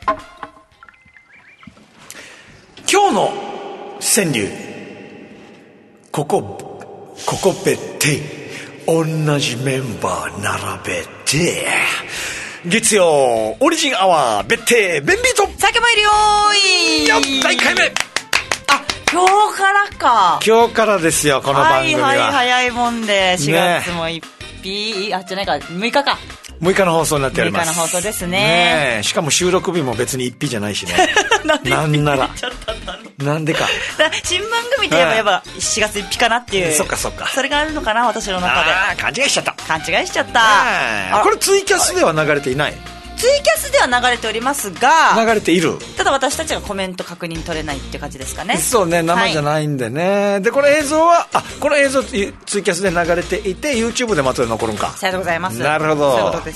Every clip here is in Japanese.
今日の川柳、ここ別邸、同じメンバー並べて、月曜オリジンアワー別邸ベンビート酒もいるよーい。 第1回目。 今日からか。 今日からですよ、この番組は。 はいはい、早いもんで4月も1日、あ、じゃないか、6日か。 6日の放送になっております。 6日の放送ですね。 しかも収録日も別に1日じゃないしね。なんなら。なんでか。 新番組といえばやっぱ4月1日かなっていう。 そっかそっか。 それがあるのかな、私の中で。 勘違いしちゃった。これツイキャスでは流れていない？ ツイキャスでは流れておりますが、 流れている。 ただ私たちがコメント確認取れないっていう感じですかね。 そうね、生じゃないんでね、はい、でこれ映像はこの映像ツイキャスで流れていて YouTube でも後で残るんか。 さようでございます。 なるほど、 そういうことです。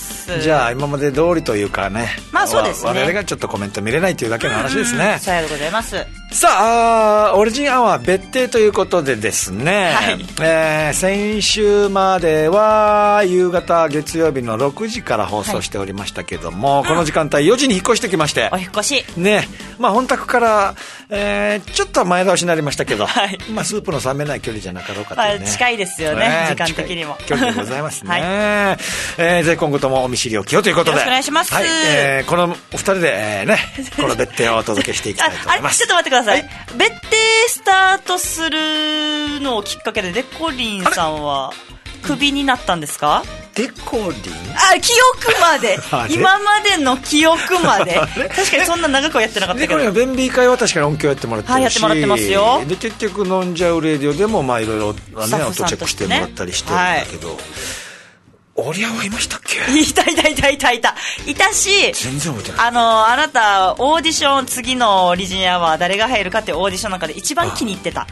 じゃあ今まで通りというかね、 まあそうですね、 我々がちょっとコメント見れないというだけの話ですね。 さようでございます。 さあ、オリジンアワー別邸ということでですね、はい、先週までは夕方月曜日の6時から放送しておりましたけども、はい、この時間帯4時に引っ越してきまして、 お引っ越しね、まあ本宅から、ちょっと前倒しになりましたけど、はい、まあスープの冷めない距離じゃなかろうかというね、 近いですよね、時間的にも距離でございますね。はい、ぜひ今後ともお見知りおきをということで、 よろしくお願いします。 はい、このお二人で、ね、この別邸をお届けしていきたいと思います。 ちょっと待ってください、はい、別邸スタートするのをきっかけでデコリンさんはクビになったんですか？ デコリン？ 記憶まで今までの記憶まで確かにそんな長くはやってなかったけど、 デコリンは便利会は確かに音響やってもらってるし、 はい、やってもらってますよ。 で結局飲んじゃうレディオでもまあいろいろ音チェックしてもらったりしてるんだけど、はい、オリアはいましたっけ？ いたし、 全然覚えてない。 あなたオーディション、次のオリジンアワー誰が入るかっていうオーディションの中で一番気に入ってた。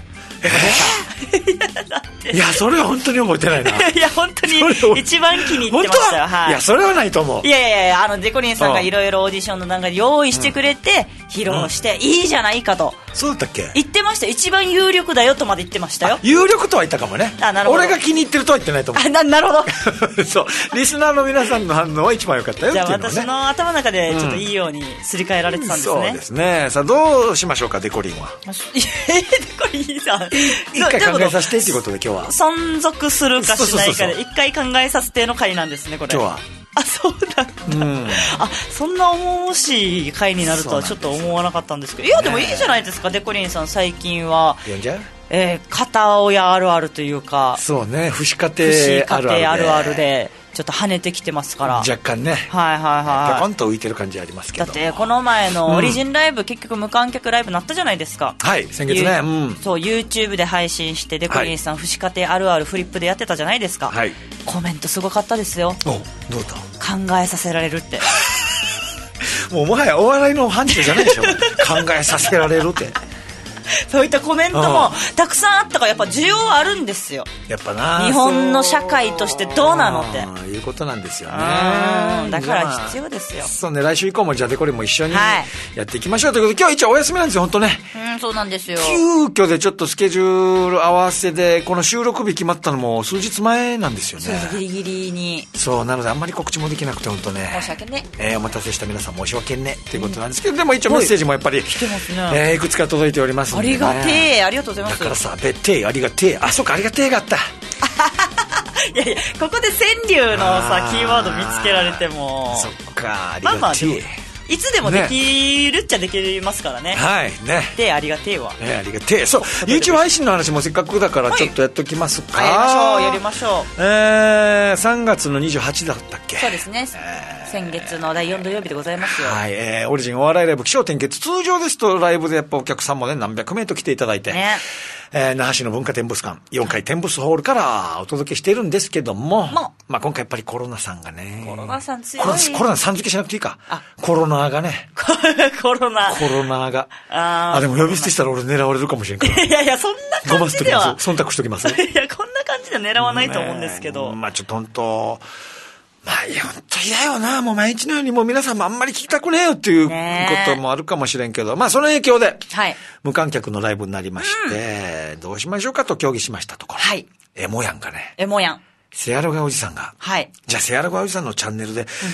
いや、それは本当に覚えてないな。 いや、本当に一番気に入ってましたよ。はい。 いや、それはないと思う。 いや、デコリンさんがいろいろオーディションの中で用意してくれて、披露して、いいじゃないかと。 そうだったっけ？ 言ってました。一番有力だよとまで言ってましたよ。 有力とは言ったかもね。 なるほど。 俺が気に入ってるとは言ってないと思う。 なるほど。そう。リスナーの皆さんの反応は一番良かったよっていうのね。 じゃあ私の頭の中でちょっといいようにすり替えられてたんですね。 そうですね。さあ、どうしましょうか、デコリンは。 デコリンさん。 一回考えさせてっていうことで今日は。 存続するかしないかで一回考えさせての回なんですね、これ。 今日は。 そうなんだ。そんな重々しい回になるとはちょっと思わなかったんですけど、いやでもいいじゃないですか、デコリンさん最近は。 読んじゃう？ 片親あるあるというか、 そうね、父子家庭あるあるでちょっと跳ねてきてますから、 若干ね、 はいピョコンと浮いてる感じありますけど、 だってこの前のオリジンライブ、結局無観客ライブなったじゃないですか。 はい、先月ね、 そう YouTube で配信してデコリンさん、父子家庭あるあるフリップでやってたじゃないですか。はい、コメントすごかったですよ。 どうだ？ 考えさせられるってもはやお笑いの範疇じゃないでしょ。考えさせられるってそういったコメントもたくさんあったから、やっぱ需要あるんですよ。 やっぱな、 日本の社会としてどうなのっていうことなんですよね。 だから必要ですよ。 そうね、来週以降もじゃあデコリンも一緒にやっていきましょうということで、今日一応お休みなんですよ、本当ね。 そうなんですよ。 急遽でちょっとスケジュール合わせでこの収録日決まったのも数日前なんですよね。 そう、ギリギリに。 そうなのであんまり告知もできなくて本当ね、 申し訳ね。 お待たせした皆さん申し訳ねっていうことなんですけど、でも一応メッセージもやっぱり来てますね。 いくつか届いておりますので、ね、 ありがてえ、ありがとうございます。 だからさ、別邸ありがてえ、そうか、ありがてえがあったいやここで川柳のさキーワード見つけられても、 そっか、ありがてえ、 いつでもできるっちゃできますからね。 はいね。 で、ありがてえわ。 ありがてえ。そう、YouTube 配信の話もせっかくだからちょっとやっときますか。 やりましょう。 3月の28だったっけ？ そうですね。先月の第4土曜日でございますよ。 はい、オリジンお笑いライブ起承転結、通常ですとライブでやっぱお客さんもね何百名と来ていただいて、那覇市の文化展物館4階展物ホールからお届けしているんですけども、まあ今回やっぱりコロナさんがね、 コロナさん強い。 コロナさん付けしなくていいか。コロナがね。 コロナが。でも呼び捨てしたら俺狙われるかもしれんから。 いやそんな感じでは。 忖度しときます。 いやこんな感じで狙わないと思うんですけど。 まあちょっと本当。いや本当嫌よな、もう毎日のようにもう皆さんもあんまり聞きたくねえよっていうこともあるかもしれんけど、まあその影響で無観客のライブになりまして、どうしましょうかと協議しましたところ、エモヤンがね、 エモヤンセアロガおじさんが、じゃあセアロガおじさんのチャンネルで、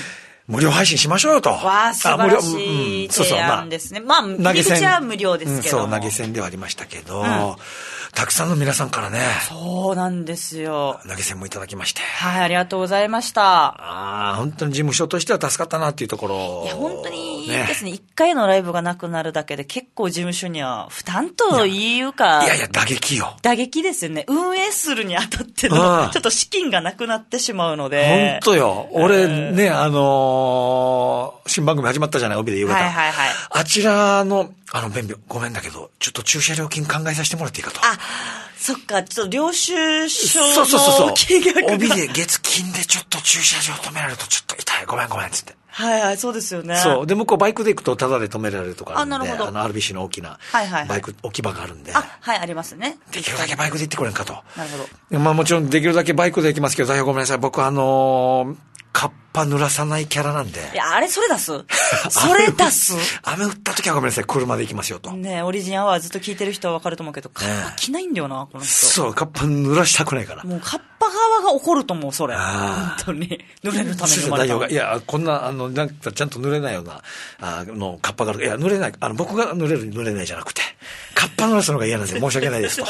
無料配信しましょうよと。 わあ、素晴らしい提案ですね。まあ、入り口は無料ですけど。 そう、投げ銭ではありましたけど、たくさんの皆さんからね。 そうなんですよ。 投げ銭もいただきまして。 はい、ありがとうございました。 本当に事務所としては助かったなっていうところ。 いや、本当にですね、1回のライブがなくなるだけで結構事務所には負担というか。 いや、打撃よ。 打撃ですよね。運営するにあたっての、ちょっと資金がなくなってしまうので。 本当よ。俺ね、新番組始まったじゃない、帯で夕方。あちらの、便秘、ごめんだけど、ちょっと駐車料金考えさせてもらっていいかと。 そっか、ちょっと領収書の金額が。 帯で月金でちょっと駐車場止められるとちょっと痛い。ごめん、つって。 そうですよね。 そう。で、向こうバイクで行くとタダで止められるとかあるんで。 なるほど。 RBC の大きな、バイク置き場があるんで。 ありますね。 できるだけバイクで行ってこれんかと。 なるほど。 まあもちろんできるだけバイクで行きますけど、大変ごめんなさい。僕カッパ濡らさないキャラなんで。 いや、それ出すそれ出す雨降った時はごめんなさい。車で行きますよと。 ねえ、オリジンアワーずっと聞いてる人はわかると思うけど、カッパ着ないんだよな、この人。 そう、カッパ濡らしたくないから。 もうカッパ側が怒ると思う、それ。本当に。濡れるために生まれた。 いや、こんな、なんかちゃんと濡れないような、カッパがある。いや、濡れない。僕が濡れないじゃなくて、カッパ濡らすのが嫌なんで申し訳ないですと。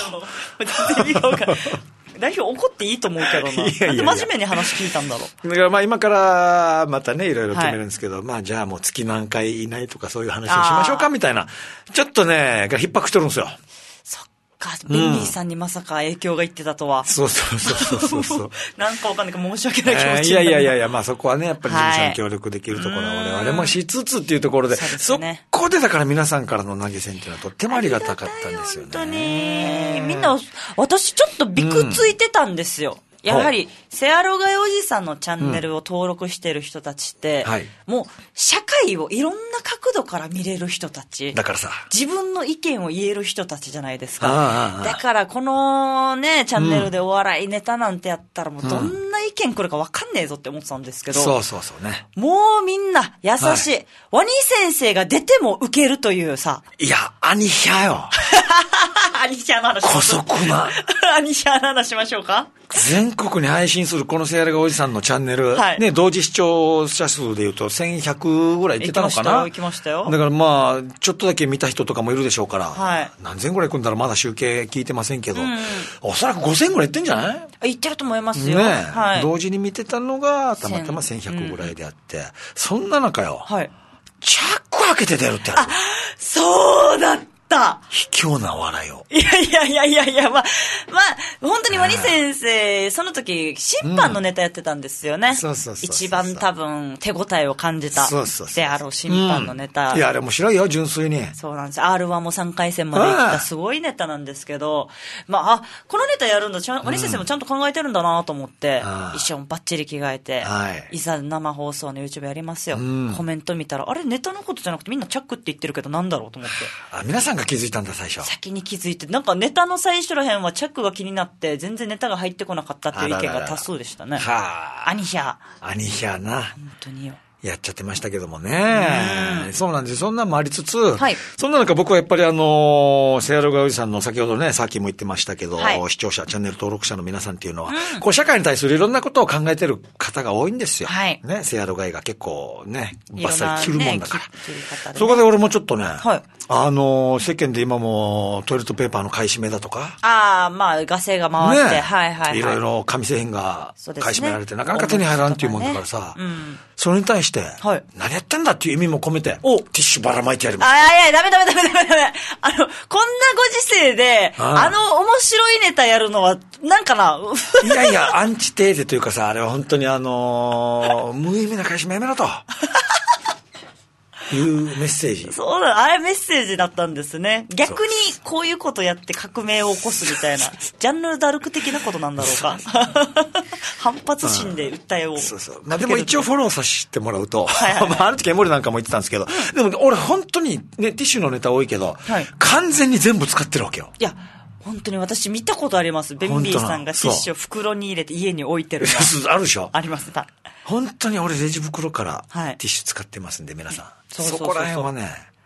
代表怒っていいと思うけどな。なんで真面目に話聞いたんだろう。 だからまあ今からまたね、いろいろ決めるんですけど、まあじゃあもう月何回いないとかそういう話をしましょうかみたいな。ちょっとね、逼迫してるんですよ。 そっか、ベンビーさんにまさか影響がいってたとは。 そう。 なんかわかんないけど申し訳ない気持ちいや、まあそこはね、やっぱり事務所に協力できるところは我々もしつつっていうところで、そこでだから皆さんからの投げ銭っていうのはとってもありがたかったんですよね。 本当に。みんな、私ちょっとびくついてたんですよ。やはり、セアロガイおじさんのチャンネルを登録してる人たちって、もう、社会をいろんな角度から見れる人たち。 だからさ。 自分の意見を言える人たちじゃないですか。だから、このね、チャンネルでお笑いネタなんてやったら、もうどんな意見来るか分かんねえぞって思ってたんですけど。 そうね。 もうみんな、優しい。ワニ先生が出ても受けるというさ。 いや、アニヒャよ。 アニヒャの話しましょう。 姑息な。 アニヒャの話しましょうか。 全国に配信するこのセアラガおじさんのチャンネル、ね、同時視聴者数で言うと1100ぐらいいってたのかな。 行きましたよ。 だからまあ、ちょっとだけ見た人とかもいるでしょうから、何千ぐらい行くんだろう、まだ集計聞いてませんけど、おそらく5000ぐらい行ってんじゃない？ 行ってると思いますよ。 ね、同時に見てたのが、たまたま1100ぐらいであって、そんな中よ、チャック開けて出るってやる。 そうだった。 卑怯な笑いを。 いや、まあ、本当にワニ先生、その時、審判のネタやってたんですよね。一番多分、手応えを感じた。であろう審判のネタ。 いや、あれ面白いよ、純粋に。 そうなんです。R1 も3回戦まで行ったすごいネタなんですけど、まあ、このネタやるんだ、ワニ先生もちゃんと考えてるんだなと思って、一緒にバッチリ着替えて、いざ生放送の YouTube やりますよ。コメント見たら、あれネタのことじゃなくてみんなチャックって言ってるけどなんだろうと思って。 皆さんが気づいたんだ、最初。 先に気づいて、なんかネタの最初らへんはチャックが気になって、全然ネタが入ってこなかったっていう意見が多数でしたね。アニヒャな。 本当によ。 やっちゃってましたけどもね。そうなんです。そんなのもありつつ、そんな中僕はやっぱりセアロガイおじさんの先ほどね、さっきも言ってましたけど、視聴者、チャンネル登録者の皆さんっていうのは、こう社会に対するいろんなことを考えてる方が多いんですよ。ね、セアロガイが結構ね、バッサリ切るもんだから。そこで俺もちょっとね、世間で今もトイレットペーパーの買い占めだとか。 まあ、ガセが回って、 いろいろ紙製品が買い占められて、なかなか手に入らんっていうもんだからさ、それに対して、何やってんだっていう意味も込めて、ティッシュばらまいてやります。 ダメ。こんなご時世で、面白いネタやるのは、なんかな。 いや、アンチテーゼというかさ、あれは本当に無意味な買い占めやめろと。いうメッセージ。 そうだ、あれメッセージだったんですね。逆にこういうことやって革命を起こすみたいな、ジャンヌ・ダルク的なことなんだろうか。反発心で訴えを。 まあでも一応フォローさせてもらうと、ある時エモリなんかも言ってたんですけど、でも俺本当にね、ティッシュのネタ多いけど、完全に全部使ってるわけよ。 いや、本当に私見たことあります。ベンビーさんがティッシュを袋に入れて家に置いてるの。 あるでしょ。 あります。本当に俺レジ袋からティッシュ使ってますんで、皆さん。そこら辺はね。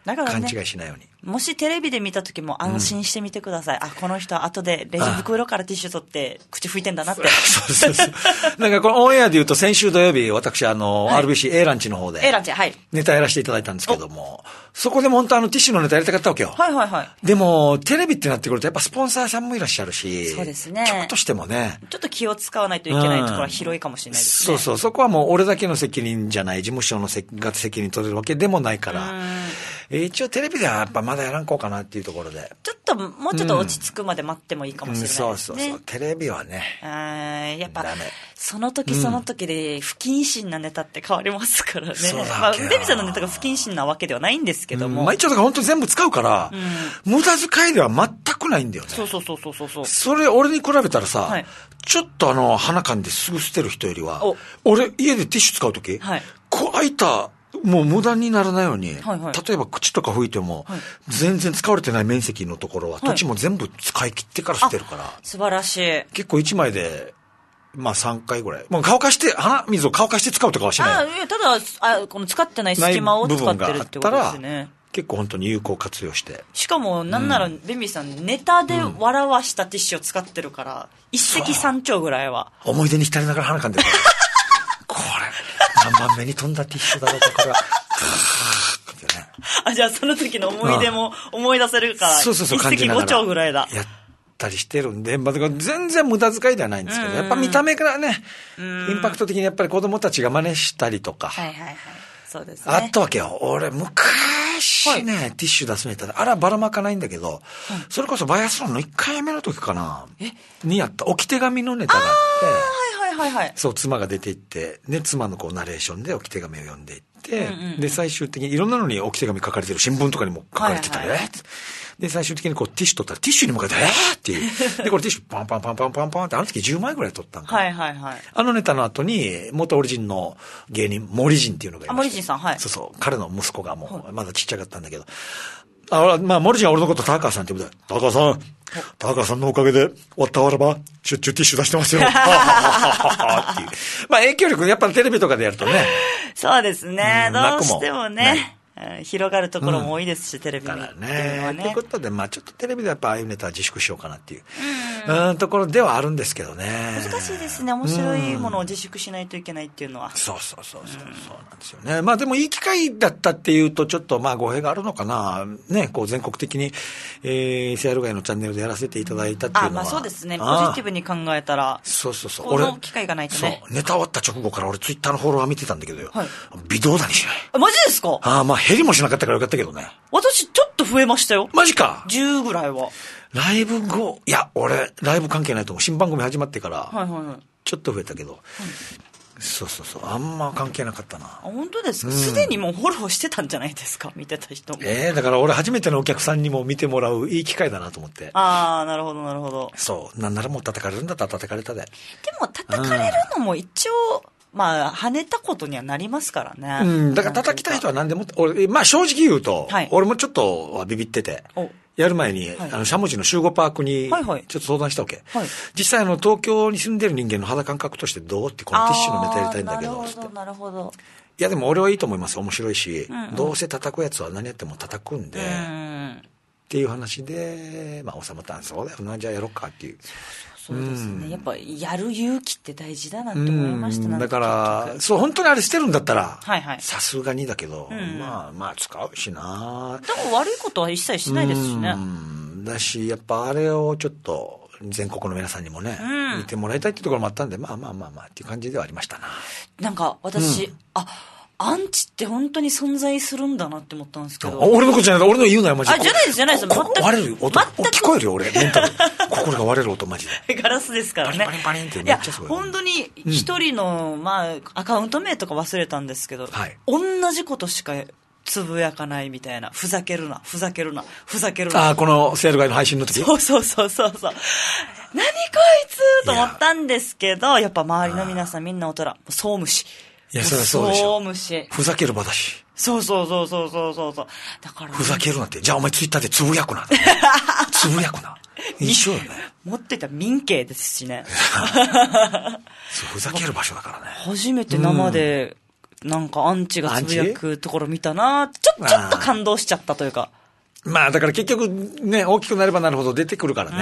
だからね、 勘違いしないように。 もしテレビで見た時も安心してみてください。あ、この人は後でレジ袋からティッシュ取って口拭いてんだなって。 そうそうそう。なんかこのオンエアで言うと先週土曜日、私RBC A ランチの方で。 A ランチ、はい。 ネタやらせていただいたんですけども、そこでも本当ティッシュのネタやりたかったわけよ。 はいはいはい。 でも、テレビってなってくるとやっぱスポンサーさんもいらっしゃるし。 そうですね。 曲としてもね。 ちょっと気を使わないといけないところは広いかもしれないですね。 そうそう。そこはもう俺だけの責任じゃない、事務所のが責任取れるわけでもないから。一応テレビではやっぱまだやらんこうかなっていうところで。 ちょっと、もうちょっと落ち着くまで待ってもいいかもしれないですね。 そうそうそう。テレビはね。 やっぱ、その時その時で不謹慎なネタって変わりますからね。まあ、デビさんのネタが不謹慎なわけではないんですけども。 まあ一応だから本当に全部使うから、無駄遣いでは全くないんだよね。 そうそうそうそうそう。 それ俺に比べたらさ、ちょっと鼻かんですぐ捨てる人よりは、俺家でティッシュ使うとき、こう開いた、もう無駄にならないように、例えば口とか拭いても、全然使われてない面積のところは、土地も全部使い切ってから捨てるから。 素晴らしい。 結構1枚で、まあ3回ぐらい。もう乾かして、鼻水を乾かして使うとかはしない。 ただ、この使ってない隙間を使ってるってことですね。 結構本当に有効活用して。 しかも、なんなら、ベンビーさん、ネタで笑わしたティッシュを使ってるから、一石三鳥ぐらいは。 思い出に浸りながら鼻かんでるから。これ、何番目に飛んだティッシュだろうとか。 じゃあその時の思い出も思い出せるから、 そうそうそう、 一石五鳥ぐらいだ。 やったりしてるんで、まあ、全然無駄遣いではないんですけど、やっぱ見た目からね、インパクト的にやっぱり子供たちが真似したりとか。 はいはいはい。そうですね。 あったわけよ。俺、昔ね、ティッシュ出すネタで、あらばらまかないんだけど、それこそバイアスロンの1回目の時かな、にやった置き手紙のネタがあって、 はいはいはい。 そう、妻が出て行って、で、妻のこうナレーションで置き手紙を読んでいって、で、最終的にいろんなのに置き手紙書かれてる、新聞とかにも書かれてたね。で、最終的にこうティッシュ取ったらティッシュに向かって、っていう。で、これティッシュパンパンパンパンパンパンって、あの時10枚ぐらい取ったんだ。 はいはいはい。 あのネタの後に、元オリジンの芸人、森人っていうのがいました。 森人さん、はい。 そうそう。彼の息子がもう、まだちっちゃかったんだけど。まあ、森人は俺のこと高橋さんって呼ぶんだよ。高橋さんのおかげで、終わったわらば、しょっちゅうティッシュ出してますよ。っていう。まあ、影響力、やっぱテレビとかでやるとね。 そうですね。どうしてもね。広がるところも多いですし、テレビに。 だからね。ということで、まあちょっとテレビでやっぱああいうネタは自粛しようかなっていう、ところではあるんですけどね。 難しいですね。面白いものを自粛しないといけないっていうのは。 そうなんですよね。まあでもいい機会だったっていうと、ちょっとまあ語弊があるのかな。ね、こう全国的に、セアルガイのチャンネルでやらせていただいたっていうのは。 まあそうですね。ポジティブに考えたら。 そう。 この機会がないとね。 そう。ネタ終わった直後から俺ツイッターのフォロワー見てたんだけどよ。微動だにしない。 マジですか？ まあ減りもしなかったからよかったけどね。 私ちょっと増えましたよ。 マジか。 10ぐらいは。 ライブ後、いや、俺、ライブ関係ないと思う。新番組始まってから、ちょっと増えたけど、そう。あんま関係なかったな。 本当ですか？すでにもうフォローしてたんじゃないですか？見てた人も。 だから俺初めてのお客さんにも見てもらういい機会だなと思って。 なるほどなるほど。 そう。なんならもう叩かれるんだったら叩かれたで。 でも叩かれるのも一応、まあ、跳ねたことにはなりますからね。だから叩きたい人は何でも、俺、まあ正直言うと、俺もちょっとビビってて、やる前に、しゃもじの集合パークに、ちょっと相談したわけ。実際東京に住んでる人間の肌感覚としてどうって、このティッシュのネタやりたいんだけど、 なるほど。 いやでも俺はいいと思います。面白いし、どうせ叩くやつは何やっても叩くんで、っていう話で、まあ収まったんです。そうだよな、じゃあやろうかっていう。 そうですね。やっぱやる勇気って大事だなって思いましたね。 だから、そう、本当にあれ捨てるんだったら、さすがにだけど、まあ使うしな。 でも悪いことは一切しないですしね。 だし、やっぱあれをちょっと、全国の皆さんにもね、見てもらいたいっていうところもあったんで、まあっていう感じではありましたな。 なんか私、アンチって本当に存在するんだなって思ったんですけど。 俺のことじゃない、俺の言うなよ、マジで。 じゃないです。全く。 割れる音、聞こえるよ、俺、メンタル。心が割れる音、マジで。 ガラスですからね。 パリンってめっちゃすごい。 本当に一人の、まあ、アカウント名とか忘れたんですけど、同じことしかつぶやかないみたいな。ふざけるな。 このセールガイの配信の時。 そう。何こいつと思ったんですけど、やっぱ周りの皆さんみんな大人、総虫。 いや、それはそうでしょ。 総虫。 ふざける場だし。 そう。だから、 ふざけるなって。じゃあお前ツイッターでつぶやくな。一緒よね。 持ってた民刑ですしね。 ふざける場所だからね。 初めて生でなんかアンチがつぶやくところ見たな。ちょっと感動しちゃったというか。 まあだから結局ね、大きくなればなるほど出てくるからね。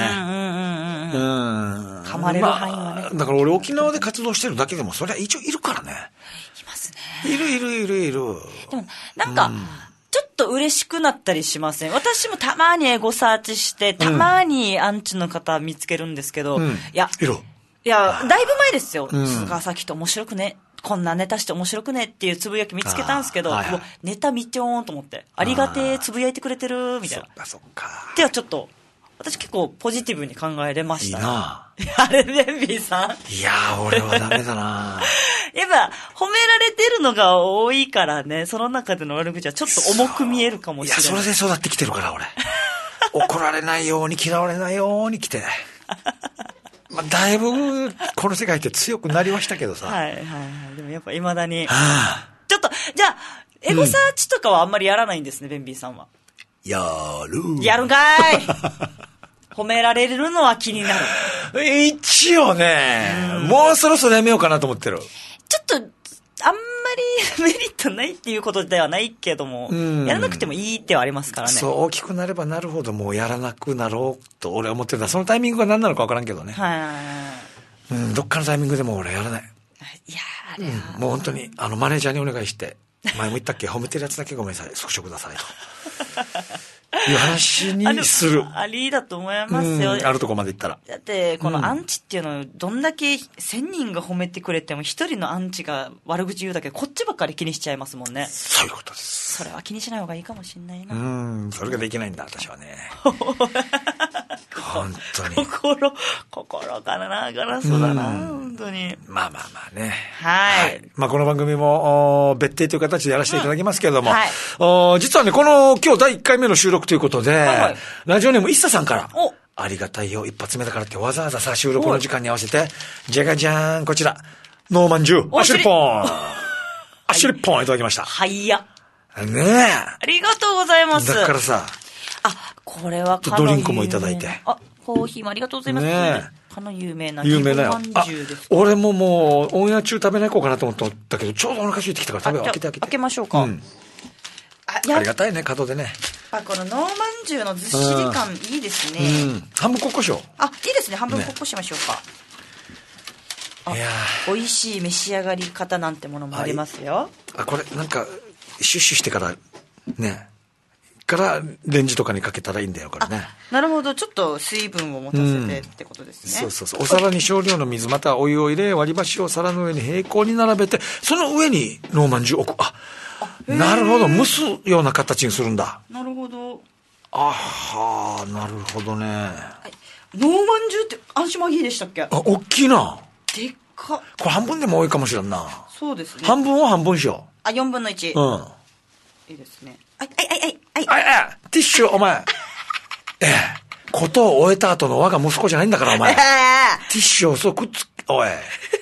噛まれる範囲はね。 だから俺沖縄で活動してるだけでもそれは一応いるからね。 いますね。 いる。 でもなんか、ちょっと嬉しくなったりしません？私もたまにエゴサーチして、たまにアンチの方見つけるんですけど、いや、だいぶ前ですよ。菅崎って面白くね。こんなネタして面白くねっていうつぶやき見つけたんですけど、もうネタ見ちょーんと思って、ありがてーつぶやいてくれてるみたいな。 そっか。 ではちょっと、私結構ポジティブに考えれました。 いいなあれ、ベンビーさん。 いやー、俺はダメだなやっぱ、褒められてるのが多いからね、その中での悪口はちょっと重く見えるかもしれない。 いや、それで育ってきてるから、俺。怒られないように、嫌われないように来て。まあ、だいぶ、この世界って強くなりましたけどさ。 はい。でもやっぱ未だに。ちょっと、じゃあ、エゴサーチとかはあんまりやらないんですね、ベンビーさんは。 やるんかーい褒められるのは気になる。 一応ね、もうそろそろやめようかなと思ってる。 ちょっと、あんまりメリットないっていうことではないけども、やらなくてもいいってはありますからね。 そう、大きくなればなるほどもうやらなくなろうと俺は思ってるんだ。そのタイミングが何なのか分からんけどね。どっかのタイミングでも俺やらない。 いやあれは、 もう本当に、マネージャーにお願いして、前も言ったっけ、褒めてるやつだけごめんなさい、スクショくださいと。いう話にする。 ありだと思いますよ。 あるとこまで行ったら。 だって、このアンチっていうのを、どんだけ1000人が褒めてくれても、1人のアンチが悪口言うだけ、こっちばっかり気にしちゃいますもんね。 そういうことです。 それは気にしない方がいいかもしれないな。 それができないんだ、私はね。本当に。 心からな、ガラスだな、本当に。 まあね。 はい。 まあこの番組も、別邸という形でやらせていただきますけれども、実はね、この今日第1回目の収録ということで、ラジオネームＩＳＳＡさんから、ありがたいよ、一発目だからってわざわざさ、収録の時間に合わせて、じゃがじゃーん、こちら、ノーマン10、アシュリポンアシュリポンいただきました。 はいや。 ねえ。 ありがとうございます。 だからさ、 これはドリンクもいただいて。 コーヒーもありがとうございます。 ねえ。 かの有名なよ。俺ももう、オンエア中食べないこうかなと思ったけど、ちょうどお腹空いてきたから食べよう。開けましょうか。 ありがたいね、角でね。 このノーマンジュのずっしり感いいですね。 半分こっこしよう。 いいですね、半分こっこしましょうか。美味しい召し上がり方なんてものもありますよ。 これなんか、シュッシュしてから、ね。からレンジとかにかけたらいいんだよ、これね。 なるほど、ちょっと水分を持たせてってことですね。 そう。お皿に少量の水、またはお湯を入れ、割り箸を皿の上に平行に並べて、その上にノーマンジュを置く。なるほど、蒸すような形にするんだ。 なるほど。 なるほどね。 ノーマンジュってアンシマギーでしたっけ？ 大きいな。 でっか。 これ半分でも多いかもしれんな。 そうですね。 半分は半分しよう。 4分の1。いいですね。ティッシュ、お前。ことを終えた後の我が息子じゃないんだから、お前。ティッシュをそうくっつおい。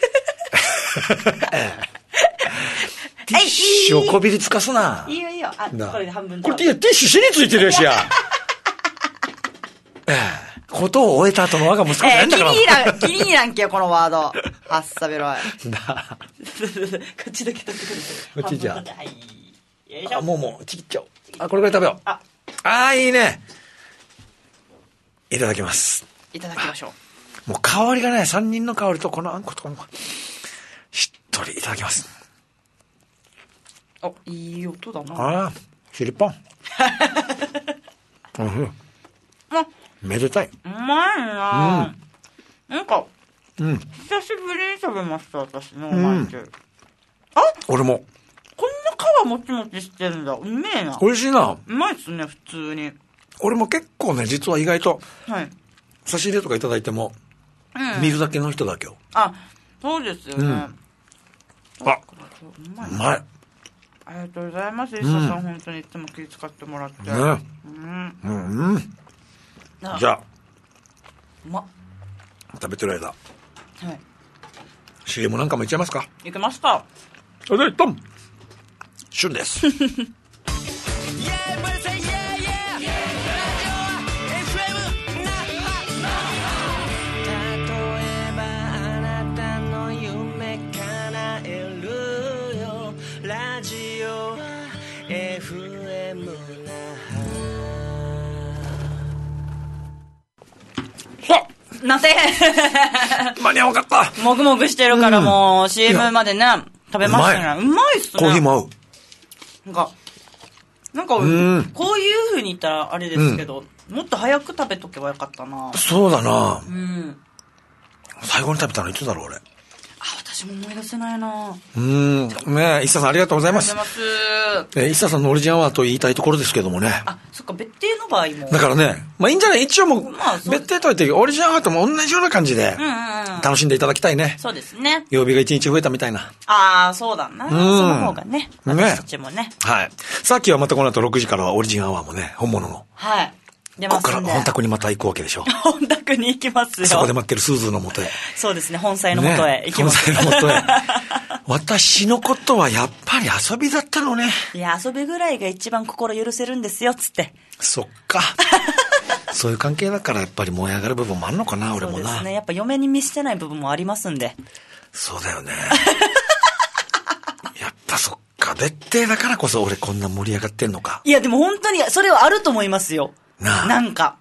ティッシュをこびりつかすな。 いいよ。これで半分これティッシュ死についてるやしや。ことを終えた後の我が息子じゃないんだから。 気に入らんけよ、このワード。あっさべろい。こっちだけ取ってくれて。 こっちじゃ。もう、ちぎっちゃおう。これぐらい食べよう。いいね。いただきます。 いただきましょう。もう香りがね、三人の香りとこのあんことかも、しっとりいただきます。 いい音だな。 シリポン。めでたい。 うまいな。なんか、久しぶりに食べました、私のおまんじゅう。 俺も。 こんな皮もちもちしてるんだ。うめえな。 美味しいな。 うまいっすね、普通に。 俺も結構ね、実は意外と、差し入れとかいただいても、見るだけの人だけよ。 そうですよね。うまい。 ありがとうございます。ＩＳＳＡさん、本当にいつも気遣ってもらって。 じゃあ、食べてる間、CM なんかもいっちゃいますか？ いけますか？ それでは一旦旬です。ラ FM なんて間に合わなかった。 もぐもぐしてるからもう CM までね、食べましたね。うまいっすね。 コーヒーも合う。 なんかこういう風に言ったらあれですけど、もっと早く食べとけばよかったな。 そうだな。最後に食べたのいつだろう俺。 私も思い出せないな。 ねえ、イッサさんありがとうございます。 ありがとうございます。 イッサさんのオリジンアワーと言いたいところですけどもね。 そっか、別邸の場合も。 だからね、まあいいんじゃない？一応もう、別邸とはいってオリジンアワーとも同じような感じで、楽しんでいただきたいね。 そうですね。 曜日が1日増えたみたいな。 そうだな。その方がね。私たちもね。 はい。さっきはまたこの後6時からはオリジンアワーもね、本物の。 はい。 ここから本宅にまた行くわけでしょ。 本宅に行きますよ。 そこで待ってるスーズーの元へ。 そうですね、本妻の元へ行きます。 本妻の元へ。私のことはやっぱり遊びだったのね。 いや、遊びぐらいが一番心許せるんですよ、つって。 そっか。そういう関係だからやっぱり燃え上がる部分もあるのかな、俺もな。 そうですね、やっぱ嫁に見捨てない部分もありますんで。 そうだよね。やっぱそっか、別邸だからこそ俺こんな盛り上がってんのか。 いや、でも本当にそれはあると思いますよ。なんか。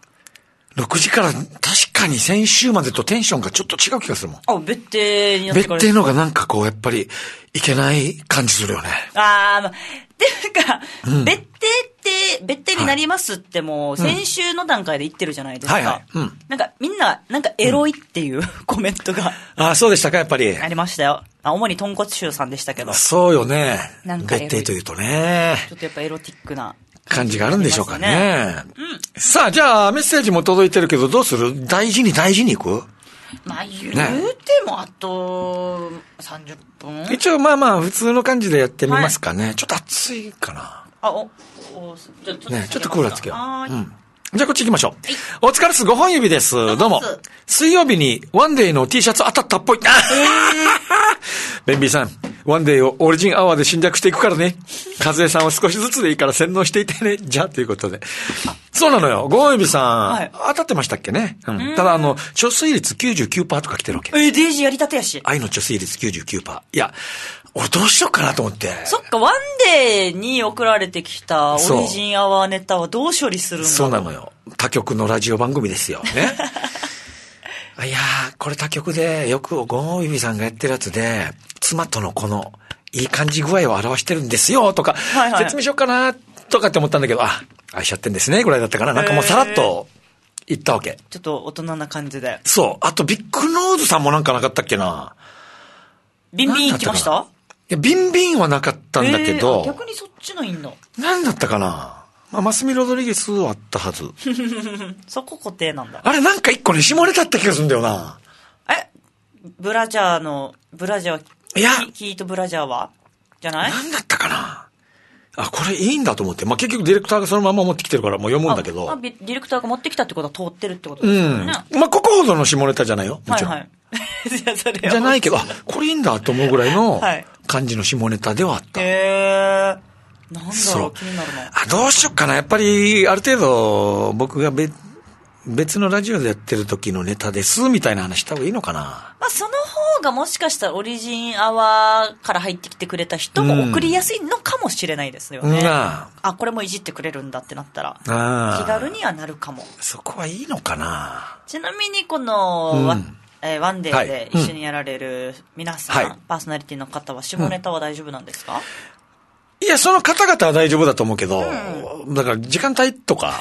6時から確かに先週までとテンションがちょっと違う気がするもん。 別邸になってから。 別邸の方がなんかこうやっぱりいけない感じするよね。 っていうか、別邸になりますってもう先週の段階で言ってるじゃないですか。なんかみんな、なんかエロいっていうコメントが。 そうでしたか、やっぱり。 ありましたよ。主に豚骨臭さんでしたけど。 そうよね。別邸というとね。 ちょっとやっぱエロティックな。 感じがあるんでしょうかね。さあ、じゃあ、メッセージも届いてるけど、どうする？大事に言う？ 言うてもあと30分。 一応、まあまあ、普通の感じでやってみますかね。ちょっと暑いかな。ちょっとクーラーつけよう。じゃあこっち行きましょう。お疲れっす、5本指です。どうも。水曜日にワンデイの T シャツ当たったっぽい。ベンビーさん、ワンデイをオリジンアワーで侵略していくからね。和江さんを少しずつでいいから洗脳していてね。じゃあ、ということで。そうなのよ。5本指さん、当たってましたっけね。ただ、貯水率 99% とか来てるわけ。 デイジーやりたてやし。 愛の貯水率 99%。いや、俺どうしようかなと思って。 そっか、ワンデーに送られてきたオリジンアワーネタはどう処理するんだろう。 そうなのよ。他局のラジオ番組ですよ。ね。いやー、これ他局でよくゴンウィビさんがやってるやつで、妻とのこのいい感じ具合を表してるんですよとか、説明しようかなとかって思ったんだけど、愛しちゃってんですねぐらいだったかな。なんかもうさらっと言ったわけ。 ちょっと大人な感じで。 そう。あとビッグノーズさんもなんかなかったっけな。 ビンビン来ました？ いや、ビンビンはなかったんだけど。 逆にそっちがいいんだ。 なんだったかな。マスミロドリゲスはあったはず。 そこ固定なんだ。 あれなんか一個ね、下ネタった気がするんだよな。 ブラジャー、 いや、 キートブラジャーはじゃない？ なんだったかな。これいいんだと思って。結局ディレクターがそのまま持ってきてるからもう読むんだけど。 ディレクターが持ってきたってことは通ってるってことですよね。 ここほどの下ネタじゃないよ。もちろん。じゃないけど、これいいんだと思うぐらいの感じの下ネタではあった。 なんだろう、気になるな。 どうしよっかな。やっぱり、ある程度、僕が別のラジオでやってる時のネタです、みたいな話した方がいいのかな。 その方がもしかしたらオリジンアワーから入ってきてくれた人も送りやすいのかもしれないですよね。これもいじってくれるんだってなったら、気軽にはなるかも。 そこはいいのかな。 ちなみにこの、ワンデーで一緒にやられる皆さん、パーソナリティの方は下ネタは大丈夫なんですか？ いや、その方々は大丈夫だと思うけど、だから時間帯とか、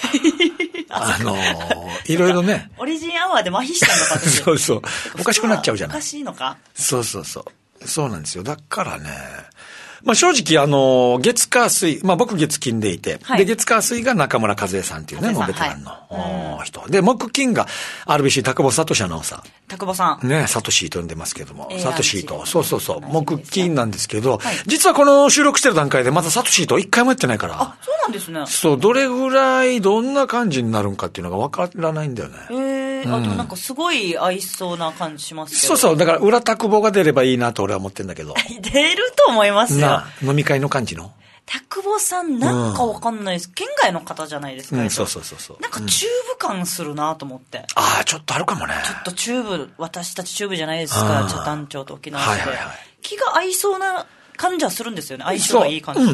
いろいろね。 オリジンアワーで麻痺したのかってそうそう。おかしくなっちゃうじゃない。 おかしいのか？ そうそうそう。そうなんですよ。だからね。正直、月火水、僕月金でいて、で、月火水が中村和恵さんっていうね、もうベテランの人。で、木金が RBC 田久保聡アナウンサー。 田久保さん。 ね、サトシーと呼んでますけども、サトシーと、そう、木金なんですけど、実はこの収録してる段階でまだサトシーと一回もやってないから。 そうなんですね。 そう、どれぐらい、どんな感じになるんかっていうのがわからないんだよね。 でもなんかすごい合いそうな感じしますけど。 そう、だから裏田久保が出ればいいなと俺は思ってんだけど。 出ると思いますよ。 飲み会の感じの。 田久保さんなんかわかんないです。県外の方じゃないですか。 そう。 なんかチューブ感するなと思って。 ちょっとあるかもね。 ちょっとチューブ、私たちチューブじゃないですか。団長と沖縄で。気が合いそうな感じはするんですよね。相性がいい感じというか。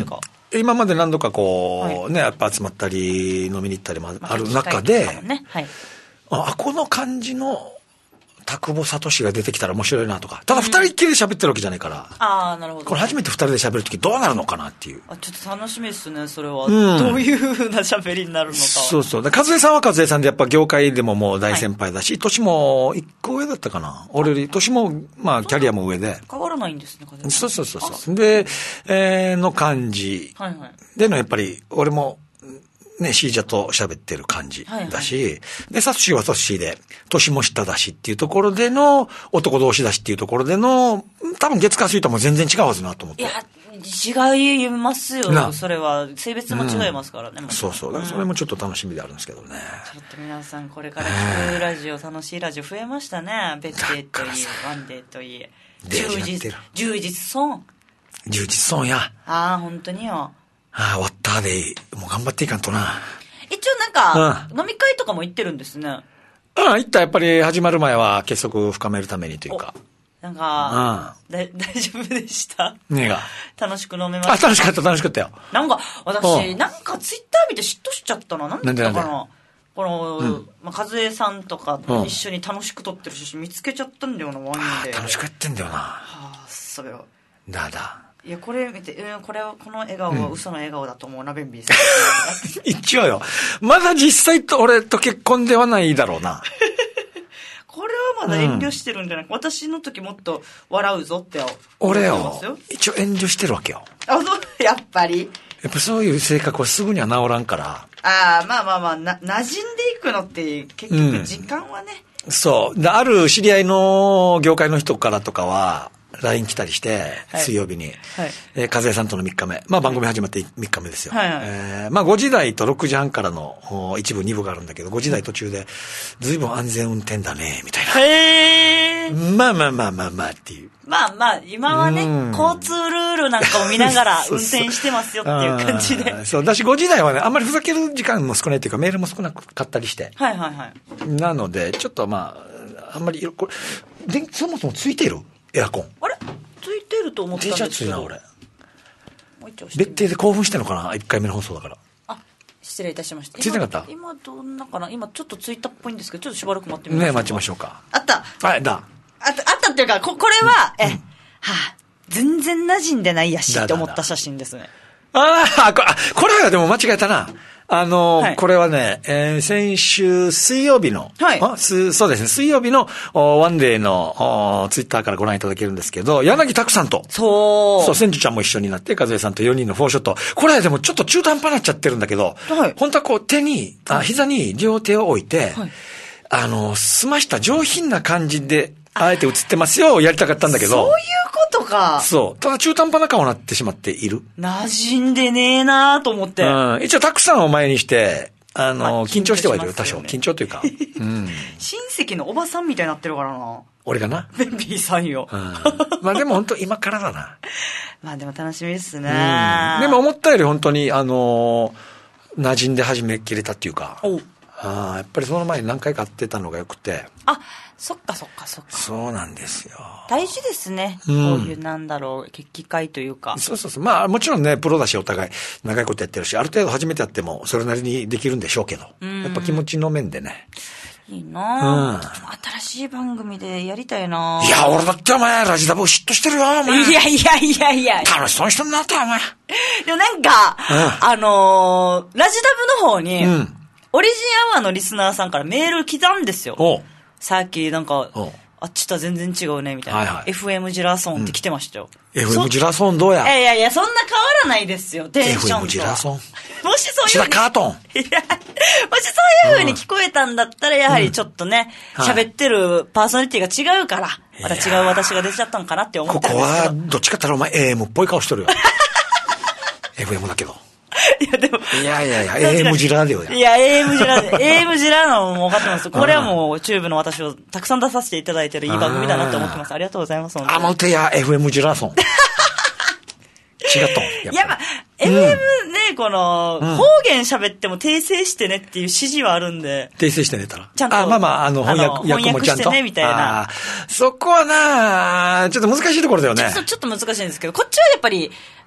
今まで何度かこう、ね、やっぱ集まったり、飲みに行ったりもある中で、この感じの、田久保聡が出てきたら面白いなとか。ただ二人っきりで喋ってるわけじゃないから。 なるほど。 これ初めて二人で喋るときどうなるのかなっていう。 ちょっと楽しみですね、それは。どういう風な喋りになるのか。 そうそう。和江さんは和江さんでやっぱ業界でももう大先輩だし、年も一個上だったかな。俺より、年も、まあ、キャリアも上で。 変わらないんですね、和江さん。そう。で、の感じ。での、やっぱり、俺も、ね、シージャと喋ってる感じだし、で、サトシはサトシで、年も下だしっていうところでの、男同士だしっていうところでの、多分月火水とも全然違うはずなと思って。 いや、違いますよ。それは、性別も違いますからね。 そう。だからそれもちょっと楽しみであるんですけどね。 ちょっと皆さん、これから聞くラジオ、楽しいラジオ増えましたね。ベッデーといい、ワンデーといい。充実損。 充実損や。 本当によ。 終わったで、もう頑張っていかんとな。 一応なんか、飲み会とかも行ってるんですね。 行った。やっぱり始まる前は結束を深めるためにというか。 なんか、大丈夫でした？ ねが。 楽しく飲めました。 楽しかったよ。 なんか、私、なんかツイッター見て嫉妬しちゃったな。なんでかな。この、和江さんとか一緒に楽しく撮ってる写真見つけちゃったんだよな、ワインで。 楽しくやってんだよな。 それは。 いや、これ見て、この笑顔は嘘の笑顔だと思うな、ベンビーさん。 一応よ。まだ実際と俺と結婚ではないだろうな。 これはまだ遠慮してるんじゃないか。私の時もっと笑うぞって俺よ。一応遠慮してるわけよ。 やっぱり。 やっぱそういう性格はすぐには治らんから。 まあ、馴染んでいくのって結局時間はね。 そう。ある知り合いの業界の人からとかは、LINE 来たりして、水曜日に、和江さんとの3日目。まあ番組始まって3日目ですよ。まあ5時台と6時半からの一部2部があるんだけど、5時台途中で、ずいぶん安全運転だね、みたいな。まあっていう。 まあ、今はね、交通ルールなんかを見ながら運転してますよっていう感じで。 そう、だし5時台はね、あんまりふざける時間も少ないっていうか、メールも少なかったりして。なので、ちょっとまあ、あんまり、これ、そもそもついてる？エアコン。 あれついてると思ったんですけど。 ついな、俺。別邸で興奮してんのかな ?1 回目の放送だから。 失礼いたしました。 ついてなかった？ 今どんなかな？今ちょっとついたっぽいんですけど、ちょっとしばらく待ってみましょう。 ね、待ちましょうか。 あった。 あったっていうか、これは、全然馴染んでないやしって思った写真ですね。 これはでも間違えたな。これはね、先週水曜日の、そうですね、水曜日のワンデーのツイッターからご覧いただけるんですけど、柳拓さんと、そう、千住ちゃんも一緒になって、和江さんと4人のフォーショット。これはでもちょっと中途半端になっちゃってるんだけど、本当はこう膝に両手を置いて、済ました上品な感じで、あえて映ってますよ、やりたかったんだけど。 そういうことか。 そう。ただ中途半端な顔になってしまっている。 馴染んでねえなーと思って。 一応たくさんを前にして、緊張してはいるよ、多少。緊張というか。 親戚のおばさんみたいになってるからな。 俺がな。 ベンビーさんよ。 まあでも本当今からだな。 まあでも楽しみですね。 でも思ったより本当に、馴染んで始めきれたっていうか。やっぱりその前に何回か会ってたのがよくて。 そっか。 そうなんですよ。 大事ですね。こういう決起会というか。 そう。まあもちろんね、プロだしお互い長いことやってるし、ある程度初めてやってもそれなりにできるんでしょうけど。やっぱ気持ちの面でね。 いいなぁ。新しい番組でやりたいなぁ。 いや、俺だってお前、ラジダブ嫉妬してるよ、お前。 いや。 楽しそうにしてんなって、お前。 でもなんか、ラジダブの方に、オリジンアワーのリスナーさんからメール来たんですよ。さっきなんか、あっちとは全然違うね、みたいな。FM ジラソンって来てましたよ。 FM ジラソンどうや？ いや、そんな変わらないですよ、テンションと。 FM ジラソン。 もしそういう。 シダカートン。 もしそういう風に聞こえたんだったら、やはりちょっとね、喋ってるパーソナリティが違うから、また違う私が出ちゃったのかなって思ってるんですけど。 ここは、どっちかって言ったらお前 AM っぽい顔してるよ。FM だけど。 いや、でも。 いや、AM ジラーだよ。 いや、AM ジラーで。AM ジラーのも分かってます。これはもう、チューブの私をたくさん出させていただいてるいい番組だなって思ってます。ありがとうございます。 もうてや、FM ジラーソン。違った。 いや、FM ね、この、方言喋っても訂正してねっていう指示はあるんで。 訂正してねたら。 ちゃんと。 翻訳してね、 みたいな。 そこはなちょっと難しいところだよね。 ちょっと難しいんですけど、こっちはやっぱり、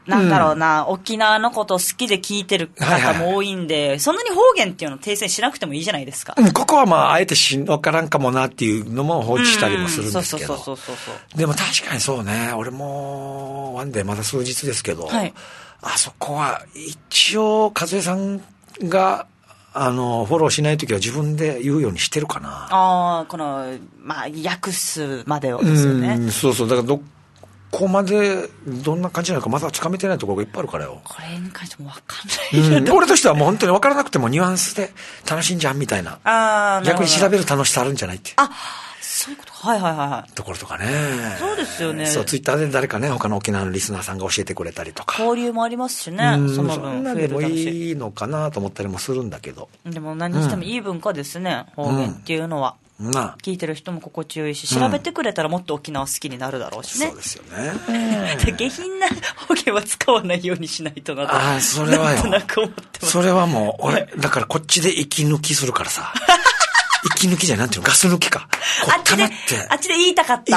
なんだろうな、沖縄のことを好きで聞いてる方も多いんで、そんなに方言っていうのを訂正しなくてもいいじゃないですか。 ここはまあ、あえてわからんかもなっていうのも放置したりもするんですけど。でも確かにそうね、俺も、ワンデーまだ数日ですけど、あそこは一応、和江さんが、フォローしないときは自分で言うようにしてるかな。 この、まあ、訳すまでをですよね。 そうそう。だからどこまで、どんな感じなのかまだつかめてないところがいっぱいあるからよ。 これに関しても分かんない。 俺としてはもう本当に分からなくてもニュアンスで楽しんじゃんみたいな。逆に調べる楽しさあるんじゃないっていう。 そういうことか。 ところとかね。 そうですよね。 そう、ツイッターで誰かね、他の沖縄のリスナーさんが教えてくれたりとか。 交流もありますしね。その分増えるだろうし。そんなでもいいのかなと思ったりもするんだけど。 でも何にしてもいい文化ですね、方言っていうのは。聞いてる人も心地よいし、調べてくれたらもっと沖縄好きになるだろうしね。 そうですよね。 下品な方言は使わないようにしないとなと。 それはよ。 なんとなく思ってます。 それはもう、俺、だからこっちで息抜きするからさ。息抜きじゃなんていうの、ガス抜きか。 あっちで言いたかった。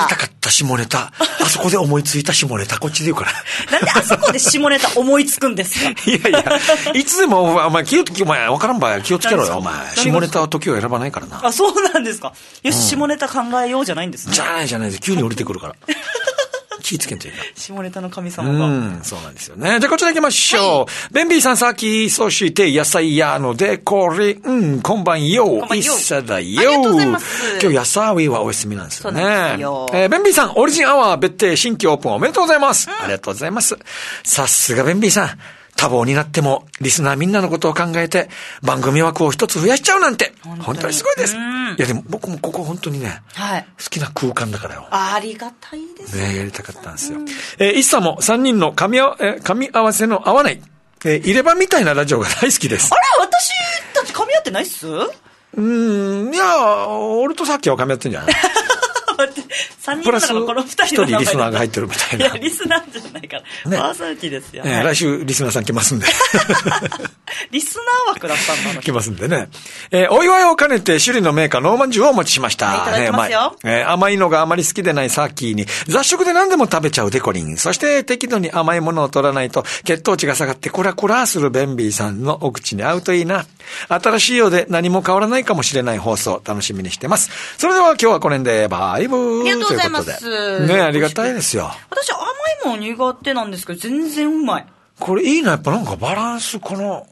下ネタ。あそこで思いついた下ネタ、こっちで言うから。 なんであそこで下ネタ思いつくんですか？ いやいや、いつでも、お前、わからんば気をつけろよ、お前。下ネタは時を選ばないからな。 そうなんですか。よし、下ネタ考えようじゃないんですね。 じゃないです。急に降りてくるから。気ぃつけんといいな。 下ネタの神様が。 そうなんですよね。じゃあこちら行きましょう。ベンビーさん先、そして野菜屋のでこりこんばんよ。いっさだよ。 ありがとうございます。 今日野菜はお休みなんですよね。 そうなんですよ。 ベンビーさん、オリジンアワー別邸新規オープンおめでとうございます。ありがとうございます。さすがベンビーさん。多忙になっても、リスナーみんなのことを考えて、番組枠を一つ増やしちゃうなんて、本当にすごいです。いやでも僕もここ本当にね、好きな空間だからよ。 ありがたいですね。やりたかったんですよ。一茶も3人の噛み合わせの合わない、入れ歯みたいなラジオが大好きです。 あれ私たち噛み合ってないっす？ いや、俺とさっきは噛み合ってんじゃない 3人だからこの2人の名前。 1人リスナーが入ってるみたいな。 いや、リスナーじゃないから。ね、パーソナリティですよ。 来週リスナーさん来ますんで。 リスナー枠だったんだ。 来ますんでね。お祝いを兼ねて、種類のメーカーノーマンジュをお持ちしました。 いただきますよ。 甘いのがあまり好きでないサーキーに、雑食で何でも食べちゃうデコリン。そして適度に甘いものを取らないと、血糖値が下がってコラコラするベンビーさんのお口に合うといいな。新しいようで何も変わらないかもしれない放送、楽しみにしてます。それでは今日はこの辺で、バイブー。 ありがとうございます。 ね、ありがたいですよ。 私甘いもの苦手なんですけど、全然うまい。 これいいな、やっぱなんかバランス、この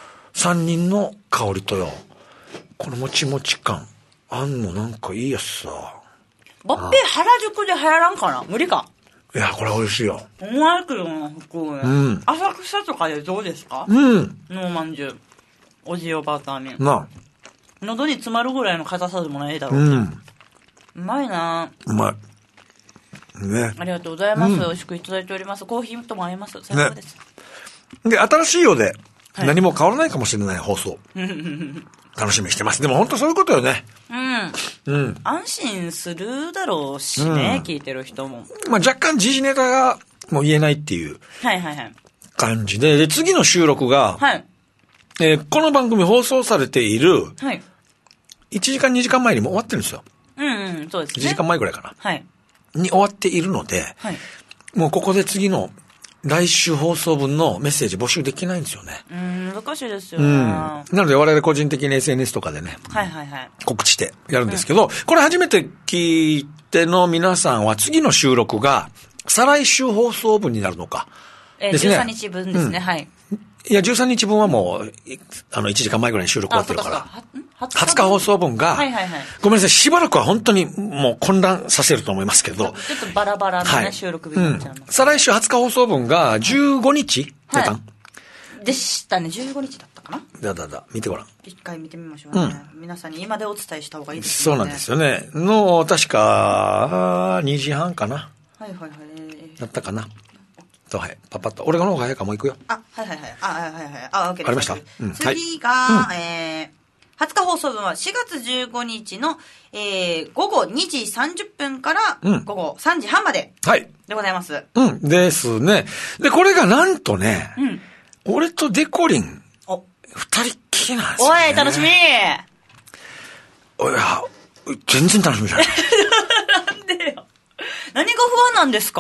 3人の香りとよ、このもちもち感、あんのなんかいいやつさ。 バッペ原宿で流行らんかな？無理か。 いや、これ美味しいよ。 うまいけどな、福井。浅草とかでどうですか？ノーマンジュ。おじおばあさんに。喉に詰まるぐらいの硬さでもないだろう。うまいな。 うまい。ね。 ありがとうございます。美味しくいただいております。コーヒーとも合います。最高です。 で、新しいようで何も変わらないかもしれない放送。楽しみにしてます。でも本当そういうことよね。 安心するだろうしね、聞いてる人も。 まあ若干時事ネタがもう言えないっていう感じで、で、次の収録が、この番組放送されている、1時間2時間前にも終わってるんですよ。 そうですね。 1時間前ぐらいかな。に終わっているので、もうここで次の来週放送分のメッセージ募集できないんですよね。 難しいですよね。 なので我々個人的に SNS とかでね、告知してやるんですけど、これ初めて聞いての皆さんは次の収録が再来週放送分になるのか。 13日分ですね、はい。 いや、13日分はもう、1時間前ぐらいに収録終わってるから。20日放送分が、ごめんなさい、しばらくは本当にもう混乱させると思いますけど。 ちょっとバラバラのね、収録日になっちゃいます。 再来週20日放送分が15日出たんでしたね、15日だったかな。 見てごらん。 一回見てみましょうね。皆さんに今でお伝えした方がいいですね。そうなんですよね。の、確か、2時半かな。だったかな。はい、パパッと。俺がの方が早いかもう行くよ。 OK です。ありました。 次が、20日放送分は4月15日の、午後2時30分から午後3時半まででございます。 ですね。で、これがなんとね、俺とデコリン、2人きりなんですよ、ね。 おい、楽しみ。いや、 全然楽しみじゃない。 なんでよ。何が不安なんですか？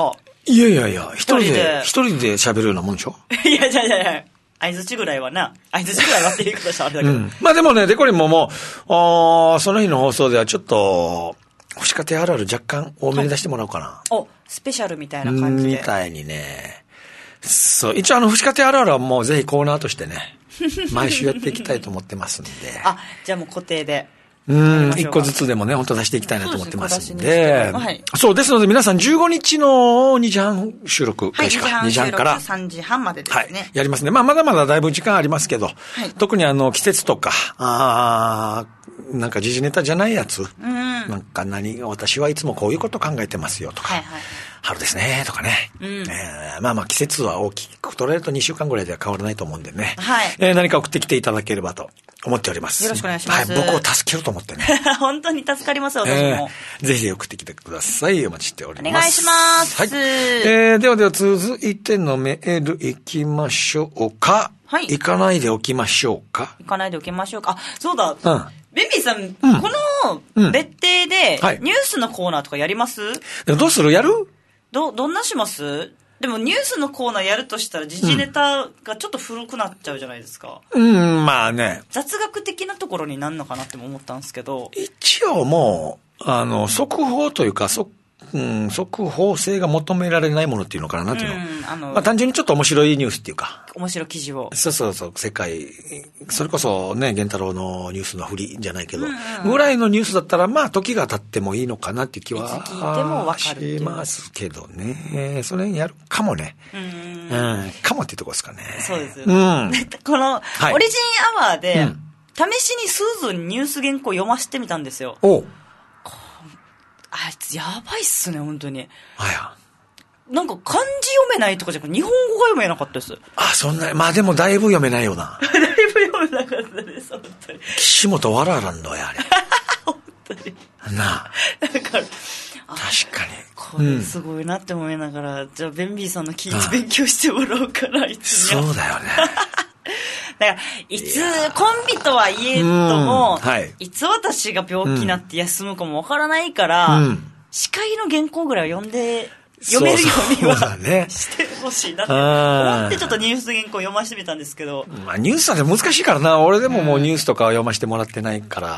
いやいやいや、一人で喋るようなもんでしょ。 いや、じゃ相づちぐらいはな。相づちぐらいはって言い方したらあれだけど。 まあでもね、デコリンももう、その日の放送ではちょっと、星家庭あるある若干多めに出してもらおうかな。 スペシャルみたいな感じで。 みたいにね。そう、一応星家庭あるあるはもうぜひコーナーとしてね、毎週やっていきたいと思ってますんで。 じゃあもう固定で。 一個ずつでもね、本当出していきたいなと思ってますんで。そうですので、皆さん15日の2時半収録開始か。2時半から 3時半までですね。 やりますね。まあ、まだまだだいぶ時間ありますけど、特に季節とか、なんか時事ネタじゃないやつ。なんか私はいつもこういうこと考えてますよとか。春ですねとかね。まあ季節は大きく取れると2週間ぐらいでは変わらないと思うんでね。何か送ってきていただければと思っております。 よろしくお願いします。 僕を助けようと思ってね。 本当に助かります、私も。 ぜひ送ってきてください。お待ちしております。 お願いします。 では続いてのメール行きましょうか。行かないでおきましょうか。 行かないでおきましょうか。そうだ。ベンビーさん、この別邸でニュースのコーナーとかやります？ どうする？やる？ どんなします？でもニュースのコーナーやるとしたら時事ネタがちょっと古くなっちゃうじゃないですか。 まあね。 雑学的なところになるのかなっても思ったんですけど。 一応もう、速報というか、速報性が求められないものっていうのかな、なんていうの。まあ単純にちょっと面白いニュースっていうか。 面白い記事を。 そう、世界、それこそね、源太郎のニュースの振りじゃないけど、ぐらいのニュースだったら、まあ時が経ってもいいのかなっていう気はしますけどね。それやるかもね。かもっていうところですかね。 そうです。この、オリジンアワーで、試しにスーズンニュース原稿読ませてみたんですよ。あいつやばいっすね、本当に。なんか漢字読めないとかじゃなくて日本語が読めなかったです。 そんな、まあでもだいぶ読めないよな。 だいぶ読めなかったです、本当に。 岸本わららんのや、あれ。 本当に。 なあ。 だから、確かに。 これすごいなって思いながら、じゃあベンビーさんの聞いて勉強してもらおうかな、いつに。そうだよね。 だから、いつ、コンビとはいえとも、いつ私が病気になって休むかもわからないから、司会の原稿ぐらいは読めるようにはしてほしいなって思ってちょっとニュース原稿読ませてみたんですけど。 まあニュースなんて難しいからな。俺でももうニュースとか読ませてもらってないから、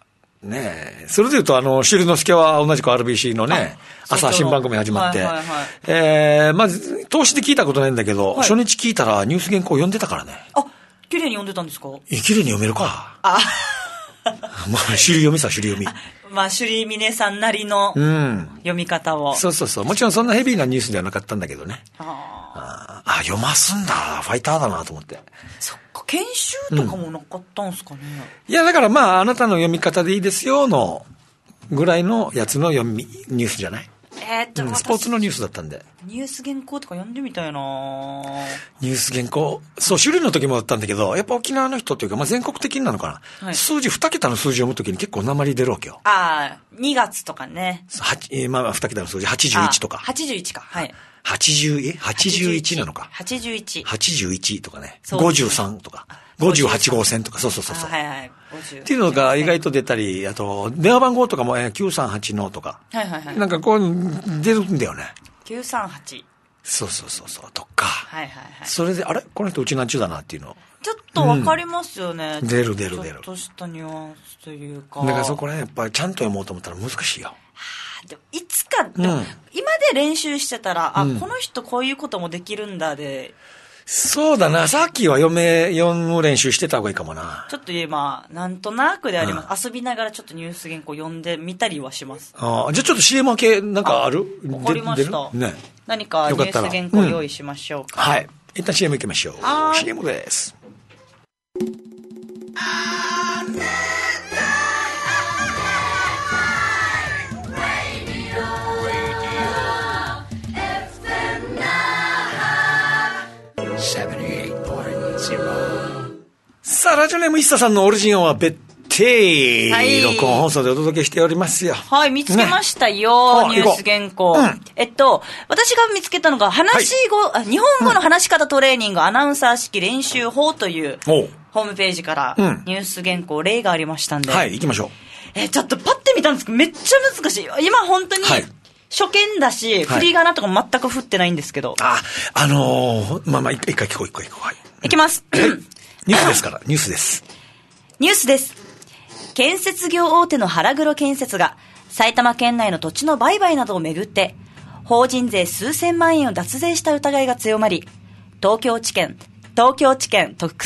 ねえ。それで言うと、しりのすけは同じく RBC のね、朝新番組始まって、まず、投資で聞いたことないんだけど、初日聞いたらニュース原稿読んでたからね。 綺麗に読んでたんですか？ 綺麗に読めるか。まあ、首里読みさ、首里読み。 まあ、首里峰さんなりの読み方を。 そう。もちろんそんなヘビーなニュースではなかったんだけどね。読ますんだ。ファイターだなと思って。 そっか、研修とかもなかったんすかね。 いや、だからまあ、あなたの読み方でいいですよの、ぐらいのやつのニュースじゃない？スポーツのニュースだったんで。 ニュース原稿とか読んでみたいな。 ニュース原稿。そう、種類の時もだったんだけど、やっぱ沖縄の人っていうか、まあ全国的なのかな。数字、2桁の数字を読む時に結構鉛出るわけよ。 2月とかね。 まあ2桁の数字、81とか。 81か、はい。 81なのか。81とかね。53とか。58号線とか、そう。っていうのが意外と出たり、あと、電話番号とかも938のとか。なんかこう、出るんだよね。 938。 そう、とか。それで、あれこの人うちなんちゅうだなっていうの。 ちょっとわかりますよね。 出る。ちょっとしたニュアンスというか。 だからそこら辺やっぱりちゃんと読もうと思ったら難しいよ。 でもいつか、今で練習してたら、この人こういうこともできるんだで。 そうだな。さっきは読む練習してた方がいいかもな。 ちょっと今、なんとなくであります。遊びながらちょっとニュース原稿読んでみたりはします。 じゃあちょっと CM 系なんかある？ わかりました。 ね。 何かニュース原稿用意しましょうか。 はい。一旦 CM 行きましょう。CM です。さあ、ラジオネームイッサさんのオリジンは別邸、録音放送でお届けしておりますよ。 はい、見つけましたよ、ニュース原稿。私が見つけたのが、日本語の話し方トレーニングアナウンサー式練習法というホームページからニュース原稿例がありましたんで。 はい、行きましょう。 ちょっとパッて見たんですけど、めっちゃ難しい。今本当に、 初見だし、振り仮名とか全く振ってないんですけど。 まあ、一回聞こう。はい。 いきます。 ニュースですから、ニュースです。 ニュースです。建設業大手の原黒建設が、埼玉県内の土地の売買などをめぐって、法人税数千万円を脱税した疑いが強まり、東京地検特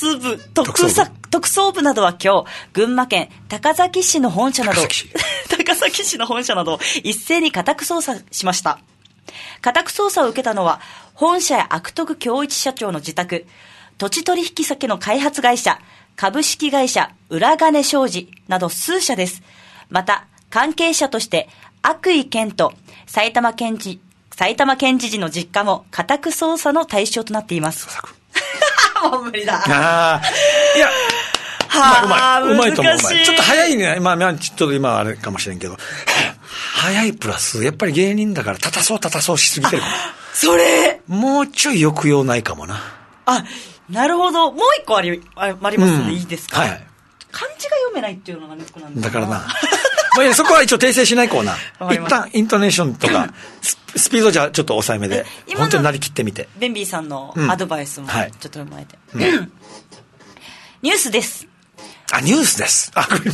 捜部などは今日、群馬県高崎市の本社などを一斉に家宅捜査しました。家宅捜査を受けたのは、本社や悪徳恭一社長の自宅、土地取引先の開発会社、株式会社浦金商事など数社です。また、関係者として悪意健と埼玉県知事の実家も家宅捜査の対象となっています。もう無理だ。 いや、うまいと思う。ちょっと早いね。ちょっと今あれかもしれんけど、早いプラス、やっぱり芸人だから立たそうしすぎてるかも。 それもうちょい抑揚ないかもな。 なるほど。もう一個ありますのでいいですか？ はい。 漢字が読めないっていうのがネックなんですだからな。そこは一応訂正しないコーナー。一旦イントネーションとか、スピードじゃちょっと抑えめで、本当になりきってみて。 ベンビーさんのアドバイスもちょっと踏まえて。ニュースです。 ニュースです。ごめん。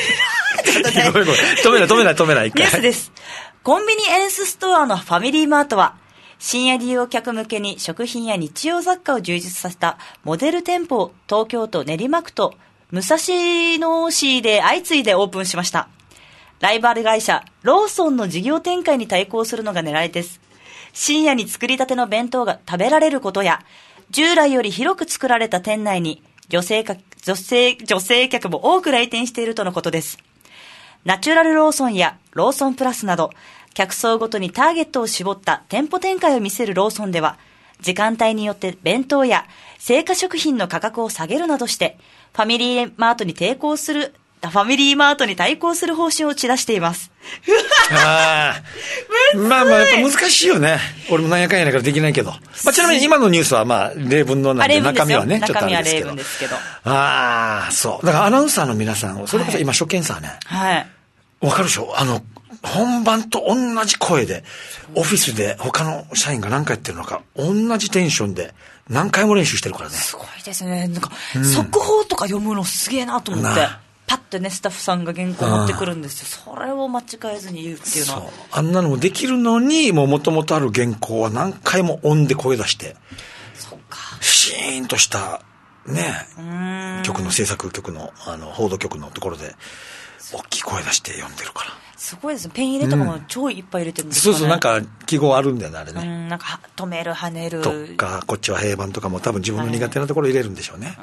止めない。 ニュースです。コンビニエンスストアのファミリーマートは、深夜利用客向けに食品や日用雑貨を充実させたモデル店舗を東京都練馬区と武蔵野市で相次いでオープンしました。ライバル会社ローソンの事業展開に対抗するのが狙いです。深夜に作りたての弁当が食べられることや、従来より広く作られた店内に女性客も多く来店しているとのことです。ナチュラルローソンやローソンプラスなど、客層ごとにターゲットを絞った店舗展開を見せるローソンでは、時間帯によって弁当や生活食品の価格を下げるなどして、ファミリーマートに対抗する方針を打ち出しています。 やっぱ難しいよね。俺もなんやかんやだからできないけど。ちなみに今のニュースは例文のなんで中身はね、ちょっとあれですけど。 中身は例文ですけど。 そう。だからアナウンサーの皆さん、それこそ今初見さね。 はい。 わかるでしょ？本番と同じ声で、オフィスで他の社員が何回やってるのか、同じテンションで何回も練習してるからね。 すごいですね。速報とか読むのすげえなと思って。パッてね、スタッフさんが原稿持ってくるんですよ。それを間違えずに言うっていうのは。そう。 あんなのもできるのに、もともとある原稿は何回も音で声出して、 そっか。 シーンとした、ね、局の制作局の、報道局のところで、大きい声出して読んでるから。 すごいですね。ペン入れとかも超いっぱい入れてるんですかね。 そう、なんか記号あるんだよね、あれね。 なんか止める、跳ねる。 とか、こっちは平板とかも多分自分の苦手なところ入れるんでしょうね。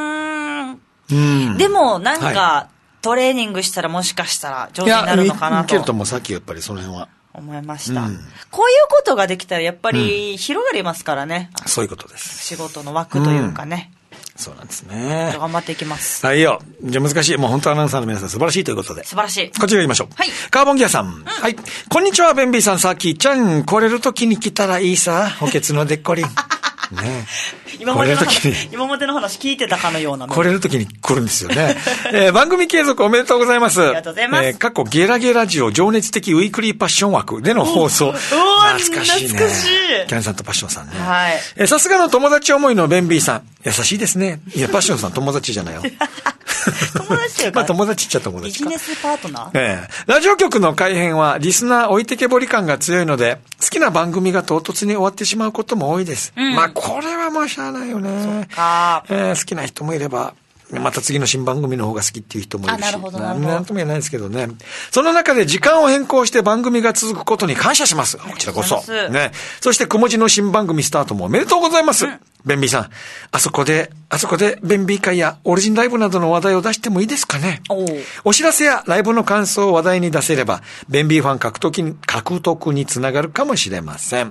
でも、なんか、トレーニングしたらもしかしたら上手になるのかなと。 いけるともさっきやっぱりその辺は。 思いました。こういうことができたらやっぱり広がりますからね。 そういうことです。 仕事の枠というかね。 そうなんですね。 頑張っていきます。 はいよ。じゃあ難しい。もう本当アナウンサーの皆さん素晴らしいということで。 素晴らしい。 こちら行きましょう。 はい。 カーボンギアさん。はい。こんにちは、ベンビーさん、さきちゃん。来れる時に来たらいいさ。補欠のでっこりん。ね、 今までの話聞いてたかのような。 来れる時に来るんですよね。番組継続おめでとうございます。 ありがとうございます。 過去ゲラゲラジオ情熱的ウィークリーパッション枠での放送。懐かしいね。 懐かしい。 キャンさんとパッションさんね。 はい。 さすがの友達思いのベンビーさん。優しいですね。いや、パッションさん友達じゃないよ。 友達よか。 友達っちゃ友達か。 ビジネスパートナー。 ラジオ局の改編はリスナー置いてけぼり感が強いので、好きな番組が唐突に終わってしまうことも多いです。これはもうしゃあないよね。好きな人もいれば、また次の新番組の方が好きっていう人もいるし。 なるほど。 なんとも言えないですけどね。その中で時間を変更して番組が続くことに感謝します。こちらこそ。ね。そして、くもじの新番組スタートもおめでとうございます。ベンビーさん。あそこで、ベンビー会やオリジンライブなどの話題を出してもいいですかね。お知らせやライブの感想を話題に出せれば、ベンビーファン獲得につながるかもしれません。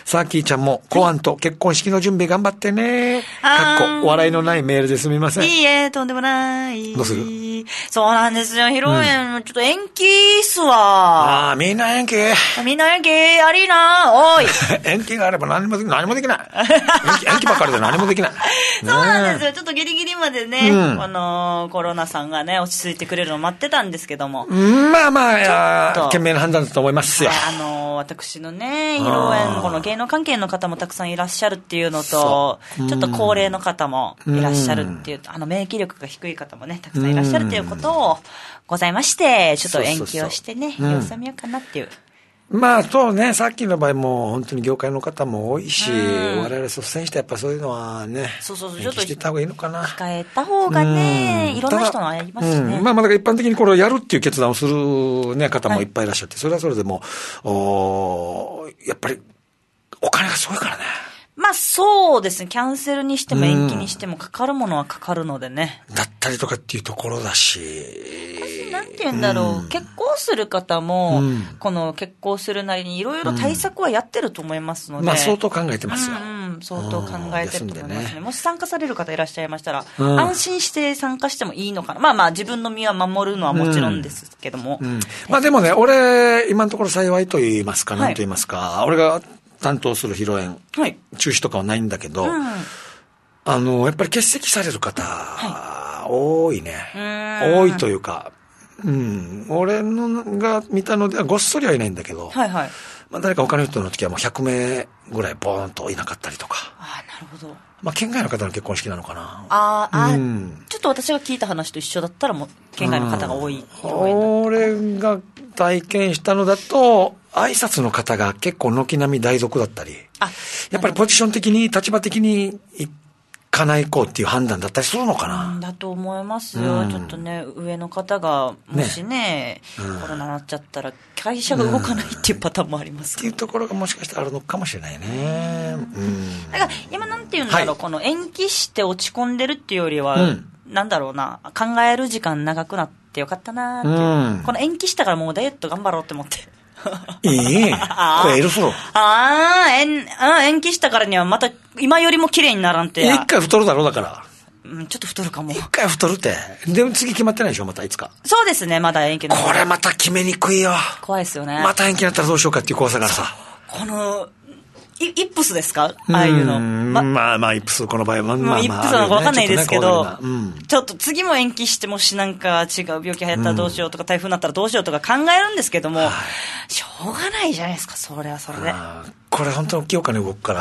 サーキーちゃんも、公安と結婚式の準備頑張ってね。笑いのないメールですみません。 いいえ、とんでもない。 どうする？ そうなんですよ。披露宴、ちょっと延期っすわ。 みんな延期。 みんな延期、ありな。おい。 延期があれば何もできない。延期ばっかりで何もできない。 そうなんですよ。ちょっとギリギリまでね、コロナさんがね、落ち着いてくれるのを待ってたんですけども。 まあ、賢明な判断だと思いますよ。 私のね、披露宴、この芸能関係の方もたくさんいらっしゃるっていうのと、ちょっと高齢の方もいらっしゃるっていう、免疫力が低い方もね、たくさんいらっしゃるっていうことをございまして、ちょっと延期をしてね、様子を見ようかなっていう。 まあそうね、さっきの場合も本当に業界の方も多いし、我々率先してやっぱそういうのはね、 ちょっとしていった方がいいのかな。 控えた方がね、いろんな人のありますしね。 まあだから一般的にこれをやるっていう決断をするね、方もいっぱいいらっしゃって、それはそれでも、やっぱりお金がすごいからね。 まあそうですね、キャンセルにしても延期にしてもかかるものはかかるのでね。 だったりとかっていうところだし。 なんて言うんだろう、結婚する方も、この結婚するなりにいろいろ対策はやってると思いますので。 まあ相当考えてますよ。 相当考えてると思いますね。もし参加される方いらっしゃいましたら、安心して参加してもいいのかな。まあ自分の身は守るのはもちろんですけども。 まあでもね、俺、今のところ幸いと言いますか、なんと言いますか、俺が担当する披露宴、中止とかはないんだけど、やっぱり欠席される方、多いね。多いというか、俺のが見たのではごっそりはいないんだけど、まあ誰か他の人の時はもう100名ぐらいボーンといなかったりとか。 なるほど。 まあ県外の方の結婚式なのかな。 ちょっと私が聞いた話と一緒だったらもう県外の方が多い。 俺が体験したのだと、挨拶の方が結構軒並み大族だったり、やっぱりポジション的に立場的に行かないこうっていう判断だったりするのかな。 だと思いますよ。ちょっとね、上の方がもしね、コロナになっちゃったら会社が動かないっていうパターンもありますっていうところがもしかしたらあるのかもしれないね。 だから今なんていうんだろう、この延期して落ち込んでるっていうよりは、なんだろうな、考える時間長くなってよかったなっていう。この延期したからもうダイエット頑張ろうって思って。 これエルフロ延期したからにはまた今よりも綺麗にならんて。 一回太るだろうだから。 ちょっと太るかも。 一回太るって。でも次決まってないでしょ、またいつか。 そうですね、まだ延期の。 これまた決めにくいよ。 怖いですよね。 また延期になったらどうしようかっていう怖さからさ。 この、イップスですか？ああいうの。 まあイップス、この場合は。 イップスなのか分かんないですけど、ちょっと次も延期して、もしなんか違う病気流行ったらどうしようとか、台風になったらどうしようとか考えるんですけども、しょうがないじゃないですか、それはそれで。 これ本当に大きいお金動くから、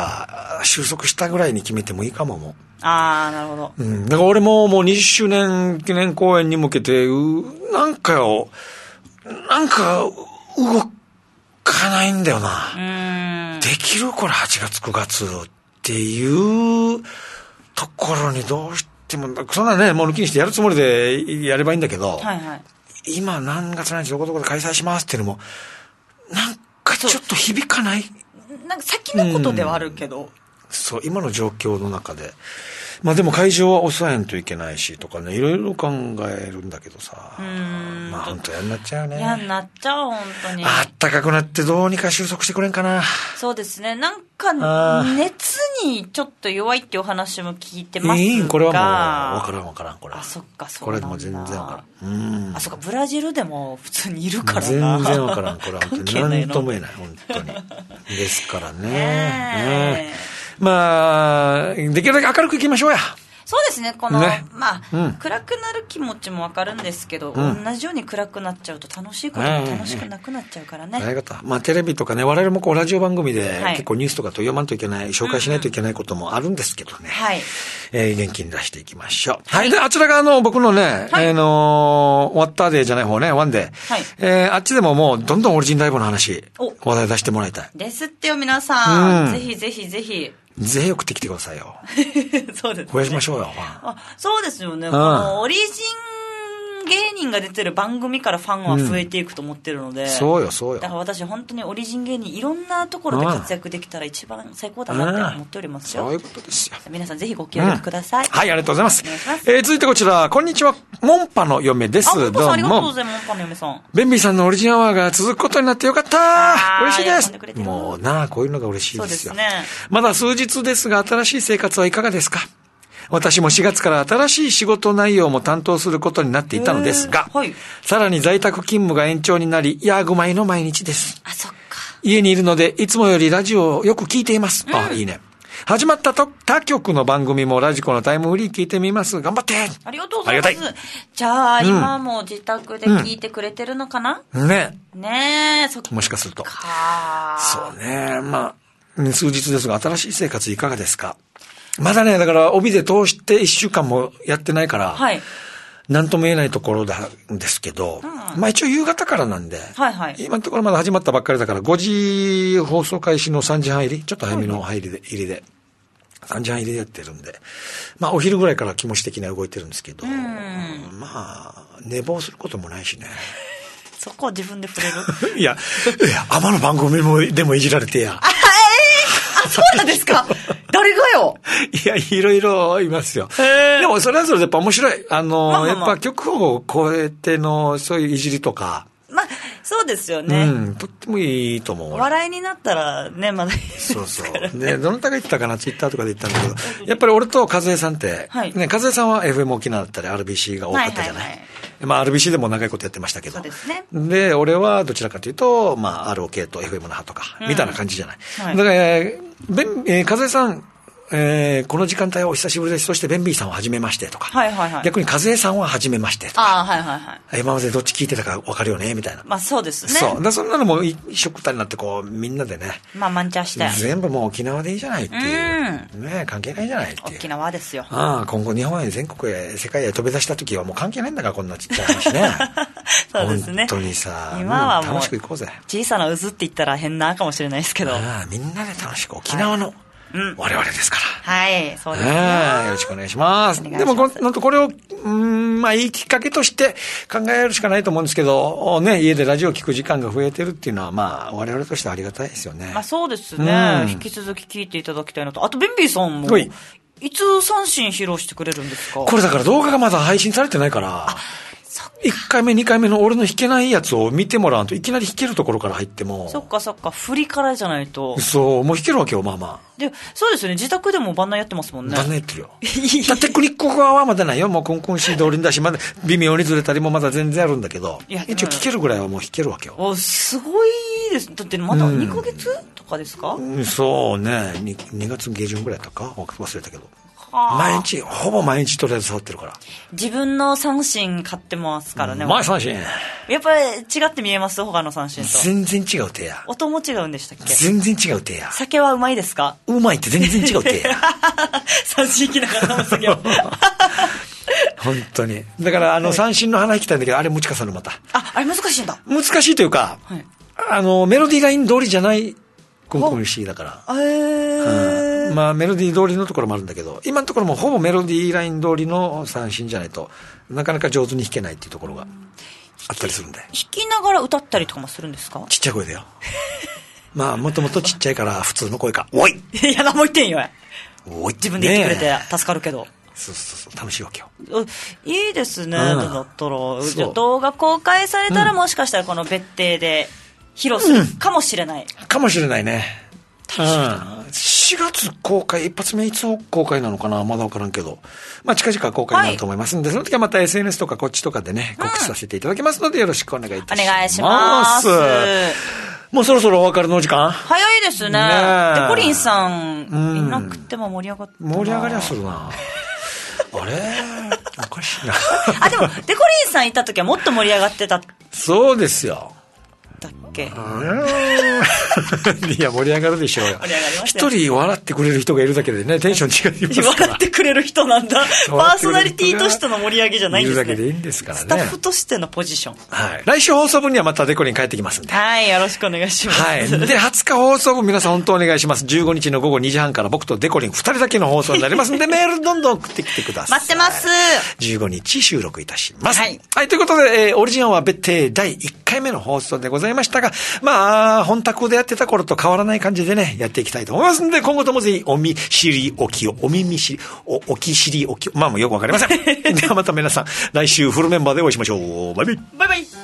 収束したぐらいに決めてもいいかも。 なるほど。 だから俺ももう20周年記念公演に向けて、なんか動かないんだよな。できるこれ8月9月っていうところにどうしても、そんなね、もう抜きにしてやるつもりでやればいいんだけど、今何月何日どこどこで開催しますっていうのも、なんかちょっと響かない。 なんか先のことではあるけど。 そう、今の状況の中で。まあでも会場は抑えんといけないしとかね、いろいろ考えるんだけどさ。まあ本当嫌になっちゃうよね。 嫌になっちゃう、本当に。 あったかくなってどうにか収束してくれんかな。 そうですね。なんか、熱にちょっと弱いっていうお話も聞いてますが。 これはもう、わからん、これ。 そっか、そうこれでも全然わからん。 そっか、ブラジルでも普通にいるからな。 全然わからん、これは本当に。なんとも言えない、本当に。ですからね。まあ、できるだけ明るくいきましょうや。 そうですね、この、まあ、暗くなる気持ちもわかるんですけど、同じように暗くなっちゃうと楽しいことも楽しくなくなっちゃうからね。 まあ、テレビとかね、我々もこう、ラジオ番組で結構ニュースとかと読まんといけない、紹介しないといけないこともあるんですけどね。元気に出していきましょう。で、あちらが僕のね、終わったデーじゃない方ね、ワンデー。あっちでももう、どんどんオリジンライブの話、話題出してもらいたい。 ですってよ、皆さん。ぜひぜひぜひ。 ぜひ送ってきてくださいよ。 そうですね。 増やしましょうよ。 そうですよね。このオリジン芸人が出てる番組からファンは増えていくと思ってるので、 そうよそうよ。 だから私本当にオリジン芸人いろんなところで活躍できたら一番最高だなって思っておりますよ。 そういうことですよ。 皆さんぜひご協力ください。 はい、ありがとうございます。続いてこちら、こんにちは、モンパの嫁です。どうも。 ありがとうございます、モンパの嫁さん。 ベンビーさんのオリジンアワーが続くことになってよかった。嬉しいです。もうなあ、こういうのが嬉しいですよ。そうですね。まだ数日ですが、新しい生活はいかがですか？私も4月から新しい仕事内容も担当することになっていたのですが、はい、さらに在宅勤務が延長になり、ヤーグマイの毎日です。 あ、そっか。 家にいるので、いつもよりラジオをよく聞いています。あ、いいね。始まった他局の番組もラジコのタイムフリー聞いてみます。頑張って。 ありがとうございます。じゃあ、今も自宅で聞いてくれてるのかな？ ねえ、 もしかすると。そうね。まあ、数日ですが、新しい生活いかがですか？まだね、だから、帯で通して1週間もやってないから、はい。なんとも言えないところなんですけど、まあ一応夕方からなんで、はいはい。今のところまだ始まったばっかりだから、5時放送開始の3時半入り、ちょっと早めの入りで、3時半入りでやってるんで、まあお昼ぐらいから気持ち的には動いてるんですけど、まあ、寝坊することもないしね。 そこを自分で触れるいや、天の番組でもいじられてや。 そうなんですか？誰がよ？ いや、いろいろいますよ。でもそれはそれでやっぱ面白い。やっぱ曲を超えてのそういういじりとか。 まあ、そうですよね。 とってもいいと思う。 笑いになったらね、まだいいですからね。 そうそう。で、どなたが言ってたかな、ツイッターとかで言ったんだけど、やっぱり俺と和江さんって、ね、和江さんは FM 沖縄だったり RBC が多かったじゃない。まあ RBC でも長いことやってましたけど。 そうですね。 で、俺はどちらかというと、まあ ROK と FM の派とか、みたいな感じじゃない。だから、和江さん、この時間帯はお久しぶりです。そしてベンビーさんは初めましてとか。逆に和江さんは初めましてとか。今までどっち聞いてたか分かるよねみたいな。 まあそうですね。 そう。そんなのも一緒くたになってこう、みんなでね。 まあ満茶して。 全部もう沖縄でいいじゃないっていう。ね、関係ないじゃないっていう。 沖縄ですよ。 今後日本へ全国へ世界へ飛び出した時はもう関係ないんだからこんなちっちゃい話ね。 そうですね。 本当にさ、 今はもう楽しく行こうぜ。 小さな渦って言ったら変なかもしれないですけど。 みんなで楽しく沖縄の。我々ですから。 はい、そうですね。 よろしくお願いします。でも、なんとこれを、まあ、いいきっかけとして考えるしかないと思うんですけど、ね、家でラジオを聞く時間が増えてるっていうのは、まあ、我々としてはありがたいですよね。 まあ、そうですね。引き続き聞いていただきたいのと、あと、ベンビーさんも、いつ三振披露してくれるんですか？ これだから動画がまだ配信されてないから、1回目、2回目の俺の弾けないやつを見てもらうといきなり弾けるところから入っても。 そっかそっか、振りからじゃないと。 そう、もう弾けるわけよ、まあまあ。 で、そうですよね、自宅でもバンナやってますもんね。 バンナやってるよ。テクニック側はまだないよ、もうコンコンシー通りだし、まだ微妙にずれたりもまだ全然あるんだけど、一応弾けるぐらいはもう弾けるわけよ。 すごいです。だってまだ2ヶ月とかですか？ そうね、2月下旬ぐらいだったか忘れたけど。毎日、ほぼ毎日とりあえず触ってるから。 自分の三振買ってますからね。 三振。 やっぱり違って見えます？他の三振と。 全然違う手や。 音も違うんでしたっけ？ 全然違う手や。 酒はうまいですか？ うまいって全然違う手や。 三振きながら酒は。 本当に。だから三振の話聞きたいんだけど、あれムチカさんのまた。 あれ難しいんだ。 難しいというか、メロディーライン通りじゃないコンコンシーだから。まあメロディー通りのところもあるんだけど、今のところもほぼメロディーライン通りの三振じゃないとなかなか上手に弾けないっていうところがあったりするんで。弾きながら歌ったりとかもするんですか？ ちっちゃい声だよ。まあもともとちっちゃいから普通の声か。おいいや、何も言ってんよ。 おい自分で言ってくれて助かるけど。 そう楽しいわけよ。 いいですね。だったらじゃあ動画公開されたらもしかしたらこの別邸で披露するかもしれない。 かもしれないね。4月公開、一発目いつ公開なのかな、まだ分からんけど、まあ近々公開になると思いますんで、その時はまた SNS とかこっちとかでね、告知させていただきますので、よろしくお願いいたします。 お願いします。 もうそろそろお別れのお時間？ 早いですね。デコリンさん、いなくても盛り上がって盛り上がりはするな。あれおかしいな。 でも、デコリンさんいた時はもっと盛り上がってた。 そうですよ。 け。 いや、盛り上がるでしょうよ。 盛り上がります一人笑ってくれる人がいるだけでね、テンション違いますから。 笑ってくれる人なんだ。パーソナリティとしての盛り上げじゃないんですね。 いるだけでいいんですからね。 スタッフとしてのポジション。 はい。来週放送分にはまたデコリン帰ってきますんで。 はい、よろしくお願いします。 はい。で、20日放送分皆さん本当お願いします。15日の午後2時半から僕とデコリン2人だけの放送になりますんで、メールどんどん送ってきてください。 待ってます。 15日収録いたします。はい。はい、ということで、オリジナルは別邸第1回目の放送でございましたが、まあ、本宅でやってた頃と変わらない感じでね、やっていきたいと思いますんで、今後ともぜひ、お見知りおきを、お耳知り、おき知りおきを、まあもうよくわかりません。ではまた皆さん、来週フルメンバーでお会いしましょう。バイバイ。 バイバイ。